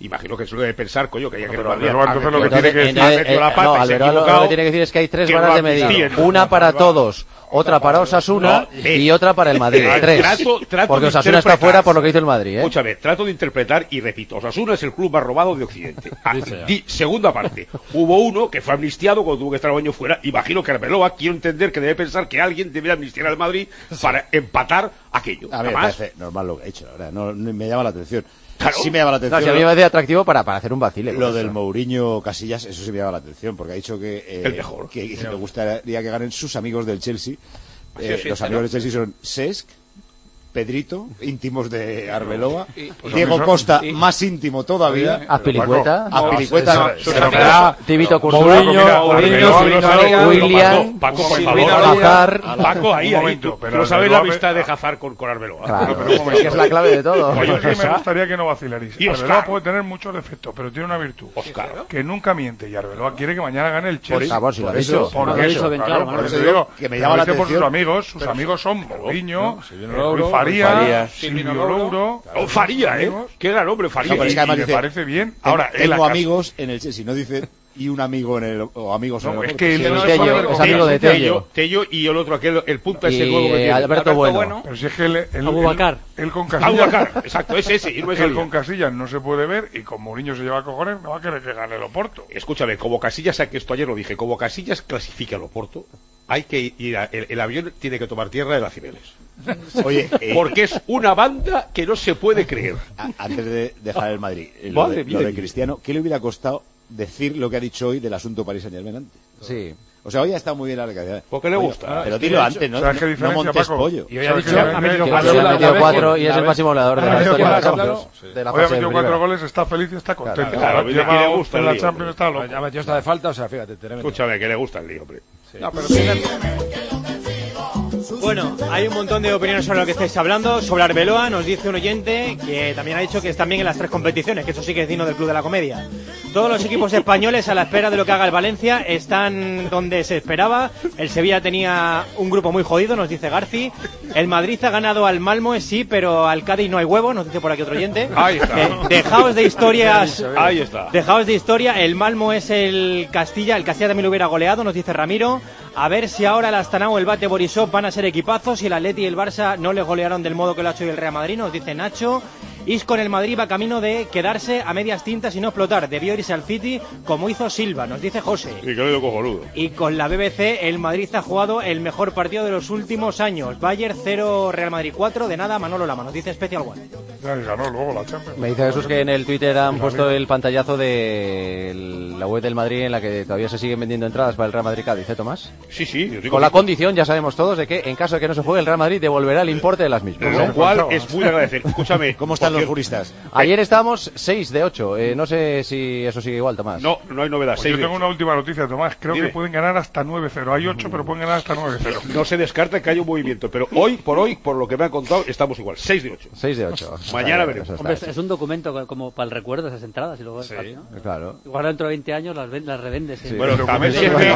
[SPEAKER 20] Imagino que eso lo debe pensar, coño, que hay que
[SPEAKER 1] entonces lo que tiene que decir
[SPEAKER 4] Alberoa lo que tiene que decir es que hay 3 varas de medir, una para todos, otra para Osasuna y otra para el Madrid. 3. Porque Osasuna está fuera por lo que dice el Madrid.
[SPEAKER 20] Escúchame, trato de interpretar y repito, Osasuna es el club más robado de Occidente. Segunda parte, hubo uno que fue amnistiado cuando tuvo que estar un año fuera. Imagino que Arbeloa quiero entender que debe pensar que alguien debe amnistiar al Madrid para empatar aquello.
[SPEAKER 5] A mí me parece normal lo que ha hecho, la verdad. No me llama la atención.
[SPEAKER 20] Claro.
[SPEAKER 5] Sí me llama la atención.
[SPEAKER 4] No, si a mí me parece atractivo para hacer un vacile.
[SPEAKER 5] Lo del Mourinho Casillas, eso sí me llama la atención, porque ha dicho que
[SPEAKER 20] el mejor.
[SPEAKER 5] Que le gustaría que ganen sus amigos del Chelsea. Los amigos del Chelsea son Cesc, Pedrito, íntimos de Arbeloa, Diego Costa, más íntimo todavía,
[SPEAKER 4] Azpilicueta,
[SPEAKER 5] Tibito
[SPEAKER 4] Courtois, William,
[SPEAKER 20] Hazard. Paco, ahí, no sabes la amistad de Hazard con Arbeloa.
[SPEAKER 4] Claro, pero es la clave de todo.
[SPEAKER 1] Oye, sí me gustaría que no vacilaréis. Arbeloa puede tener muchos defectos, pero tiene una virtud. Que nunca miente, y Arbeloa quiere que mañana gane el Chelsea.
[SPEAKER 4] Por si lo ha dicho.
[SPEAKER 1] Porque eso, digo, que me llama la atención. Sus amigos son Mourinho, Faría, Silvio Louro.
[SPEAKER 20] Faría, qué gran hombre, Faría.
[SPEAKER 5] No, es que además
[SPEAKER 1] me
[SPEAKER 5] dice,
[SPEAKER 1] parece bien. Ahora,
[SPEAKER 5] tengo amigos en el Chelsea, no dice y un amigo en el o amigos en el
[SPEAKER 1] es que
[SPEAKER 4] es amigo de
[SPEAKER 20] Tello y el otro aquel el punta ese nuevo que tiene
[SPEAKER 4] Alberto Bueno.
[SPEAKER 1] Pero si es que él con Casillas,
[SPEAKER 20] exacto, es ese,
[SPEAKER 1] él con Casillas no se puede ver y con Mourinho se lleva a cojones, no va a querer que gane el Oporto.
[SPEAKER 20] Escúchame, como Casillas, que esto ayer lo dije, como Casillas clasifica al Oporto, hay que ir el avión tiene que tomar tierra de las Cibeles.
[SPEAKER 5] Oye,
[SPEAKER 20] porque es una banda que no se puede creer.
[SPEAKER 5] Antes de dejar el Madrid, lo de Cristiano, ¿qué le hubiera costado decir lo que ha dicho hoy del asunto Paris Saint-Germain antes?
[SPEAKER 4] Sí.
[SPEAKER 5] O sea, hoy ha estado muy bien la recadera.
[SPEAKER 20] Porque le gusta.
[SPEAKER 5] Pero dilo antes, ¿no? No montes pollo.
[SPEAKER 4] Y hoy ha dicho, ha metido 4 y es el máximo goleador de la historia de la Champions.
[SPEAKER 1] Hoy ha metido 4 goles, está feliz y está contento.
[SPEAKER 20] Claro, que le gusta
[SPEAKER 1] en la Champions, está loco.
[SPEAKER 9] Ya metió esta de falta, o sea, fíjate.
[SPEAKER 20] Escúchame, que le gusta el lío, hombre.
[SPEAKER 2] Bueno, hay un montón de opiniones sobre lo que estáis hablando. Sobre Arbeloa nos dice un oyente que también ha dicho que están bien en las 3 competiciones, que eso sí que es digno del Club de la Comedia. Todos los equipos españoles, a la espera de lo que haga el Valencia, están donde se esperaba. El Sevilla tenía un grupo muy jodido, nos dice Garci. El Madrid ha ganado al Malmo, sí, pero al Cádiz no hay huevo, nos dice por aquí otro oyente.
[SPEAKER 20] Ahí está.
[SPEAKER 2] Dejaos de historias.
[SPEAKER 20] Ahí está.
[SPEAKER 2] Dejaos de historia. El Malmo es el Castilla también lo hubiera goleado, nos dice Ramiro. A ver si ahora el Astana o el Bate Borisov van a ser equipazos y el Atleti y el Barça no les golearon del modo que lo ha hecho el Real Madrid, nos dice Nacho. Isco en el Madrid va camino de quedarse a medias tintas y no explotar. Debió irse al City como hizo Silva, nos dice José.
[SPEAKER 20] Y que lo digo cojonudo.
[SPEAKER 2] Y con la BBC el Madrid ha jugado el mejor partido de los últimos años. Bayern 0, Real Madrid 4, de nada Manolo Lama, nos dice Special One.
[SPEAKER 1] Ya ganó luego la Champions.
[SPEAKER 4] Me dice Jesús que en el Twitter han puesto el pantallazo de la web del Madrid en la que todavía se siguen vendiendo entradas para el Real Madrid Cádiz, ¿eh, Tomás?
[SPEAKER 20] Sí.
[SPEAKER 4] Con la condición, ya sabemos todos, de que en caso de que no se juegue el Real Madrid devolverá el importe de las mismas.
[SPEAKER 20] Lo cual es muy agradecer. Escúchame,
[SPEAKER 5] ¿cómo están los juristas?
[SPEAKER 4] Ayer estábamos 6 de 8. No sé si eso sigue igual, Tomás.
[SPEAKER 20] No hay novedad.
[SPEAKER 1] Pues yo tengo una última noticia, Tomás. Creo que pueden ganar hasta 9-0. Hay 8, pero pueden ganar hasta 9-0.
[SPEAKER 20] No se descarta que haya un movimiento, pero hoy, por lo que me han contado, estamos igual. 6 de 8.
[SPEAKER 4] 6 de 8.
[SPEAKER 20] Mañana veremos.
[SPEAKER 24] Hombre, es un documento como para el recuerdo de esas entradas y luego ¿no?
[SPEAKER 4] Claro.
[SPEAKER 24] Igual dentro de 20 años las revendes.
[SPEAKER 4] Sí.
[SPEAKER 20] Bueno, también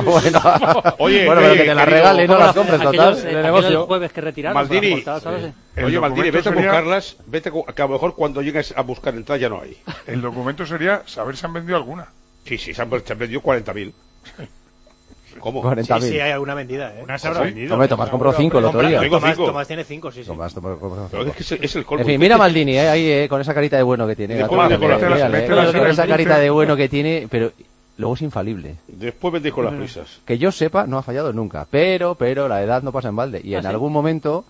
[SPEAKER 4] Oye, pero que te las regalen y no las compres, total.
[SPEAKER 24] El negocio. Jueves que retiraron.
[SPEAKER 20] Maldini, oye, Maldini, vete a buscarlas. Que a lo mejor cuando llegues a buscar entradas ya no hay.
[SPEAKER 1] El documento sería saber si han vendido alguna.
[SPEAKER 20] Sí, se han vendido 40.000. ¿Cómo?
[SPEAKER 4] 40.000.
[SPEAKER 2] Sí, hay alguna vendida,
[SPEAKER 8] Una se habrá vendido.
[SPEAKER 4] Hombre, Tomás compró 5 el otro día.
[SPEAKER 2] Tomás tiene 5, sí.
[SPEAKER 4] Tomás compró 5.
[SPEAKER 20] Pero es que es el colmo.
[SPEAKER 4] En fin, mira Maldini, ahí, con esa carita de bueno que tiene. Con esa carita de bueno que tiene, pero luego es infalible.
[SPEAKER 20] Después vendéis con las prisas.
[SPEAKER 4] Que yo sepa, no ha fallado nunca. Pero la edad no pasa en balde. Y en algún momento...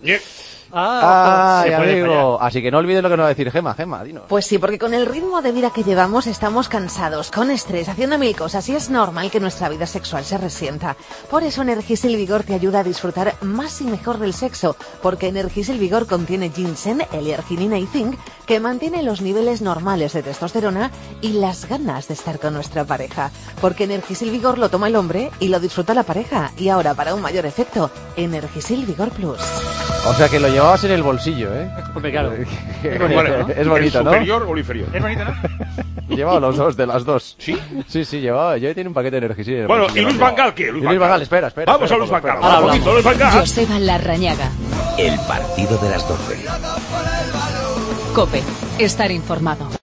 [SPEAKER 4] amigo. Así que no olvides lo que nos va a decir Gema, dinos.
[SPEAKER 10] Pues sí, porque con el ritmo de vida que llevamos estamos cansados, con estrés, haciendo mil cosas y es normal que nuestra vida sexual se resienta. Por eso Energisil Vigor te ayuda a disfrutar más y mejor del sexo, porque Energisil Vigor contiene ginseng, L-arginina y zinc, que mantiene los niveles normales de testosterona y las ganas de estar con nuestra pareja. Porque Energisil Vigor lo toma el hombre y lo disfruta la pareja. Y ahora, para un mayor efecto, Energisil Vigor Plus.
[SPEAKER 4] O sea que lo llevabas en el bolsillo, ¿eh?
[SPEAKER 24] Hombre, claro.
[SPEAKER 4] Es bonito, ¿no?
[SPEAKER 20] ¿El superior o el inferior?
[SPEAKER 2] Es bonito, ¿no?
[SPEAKER 4] Llevaba los dos, de las dos.
[SPEAKER 20] ¿Sí?
[SPEAKER 4] Sí, llevaba. Yo tenía un paquete de Energisil.
[SPEAKER 20] Bueno, ¿y Luis Van Gaal qué?
[SPEAKER 4] Luis Van Gaal, espera.
[SPEAKER 20] Vamos a Luis Van Gaal. Luis Van Gaal.
[SPEAKER 25] Joseba Larrañaga.
[SPEAKER 26] El partido de las 12.
[SPEAKER 25] COPE. Estar informado.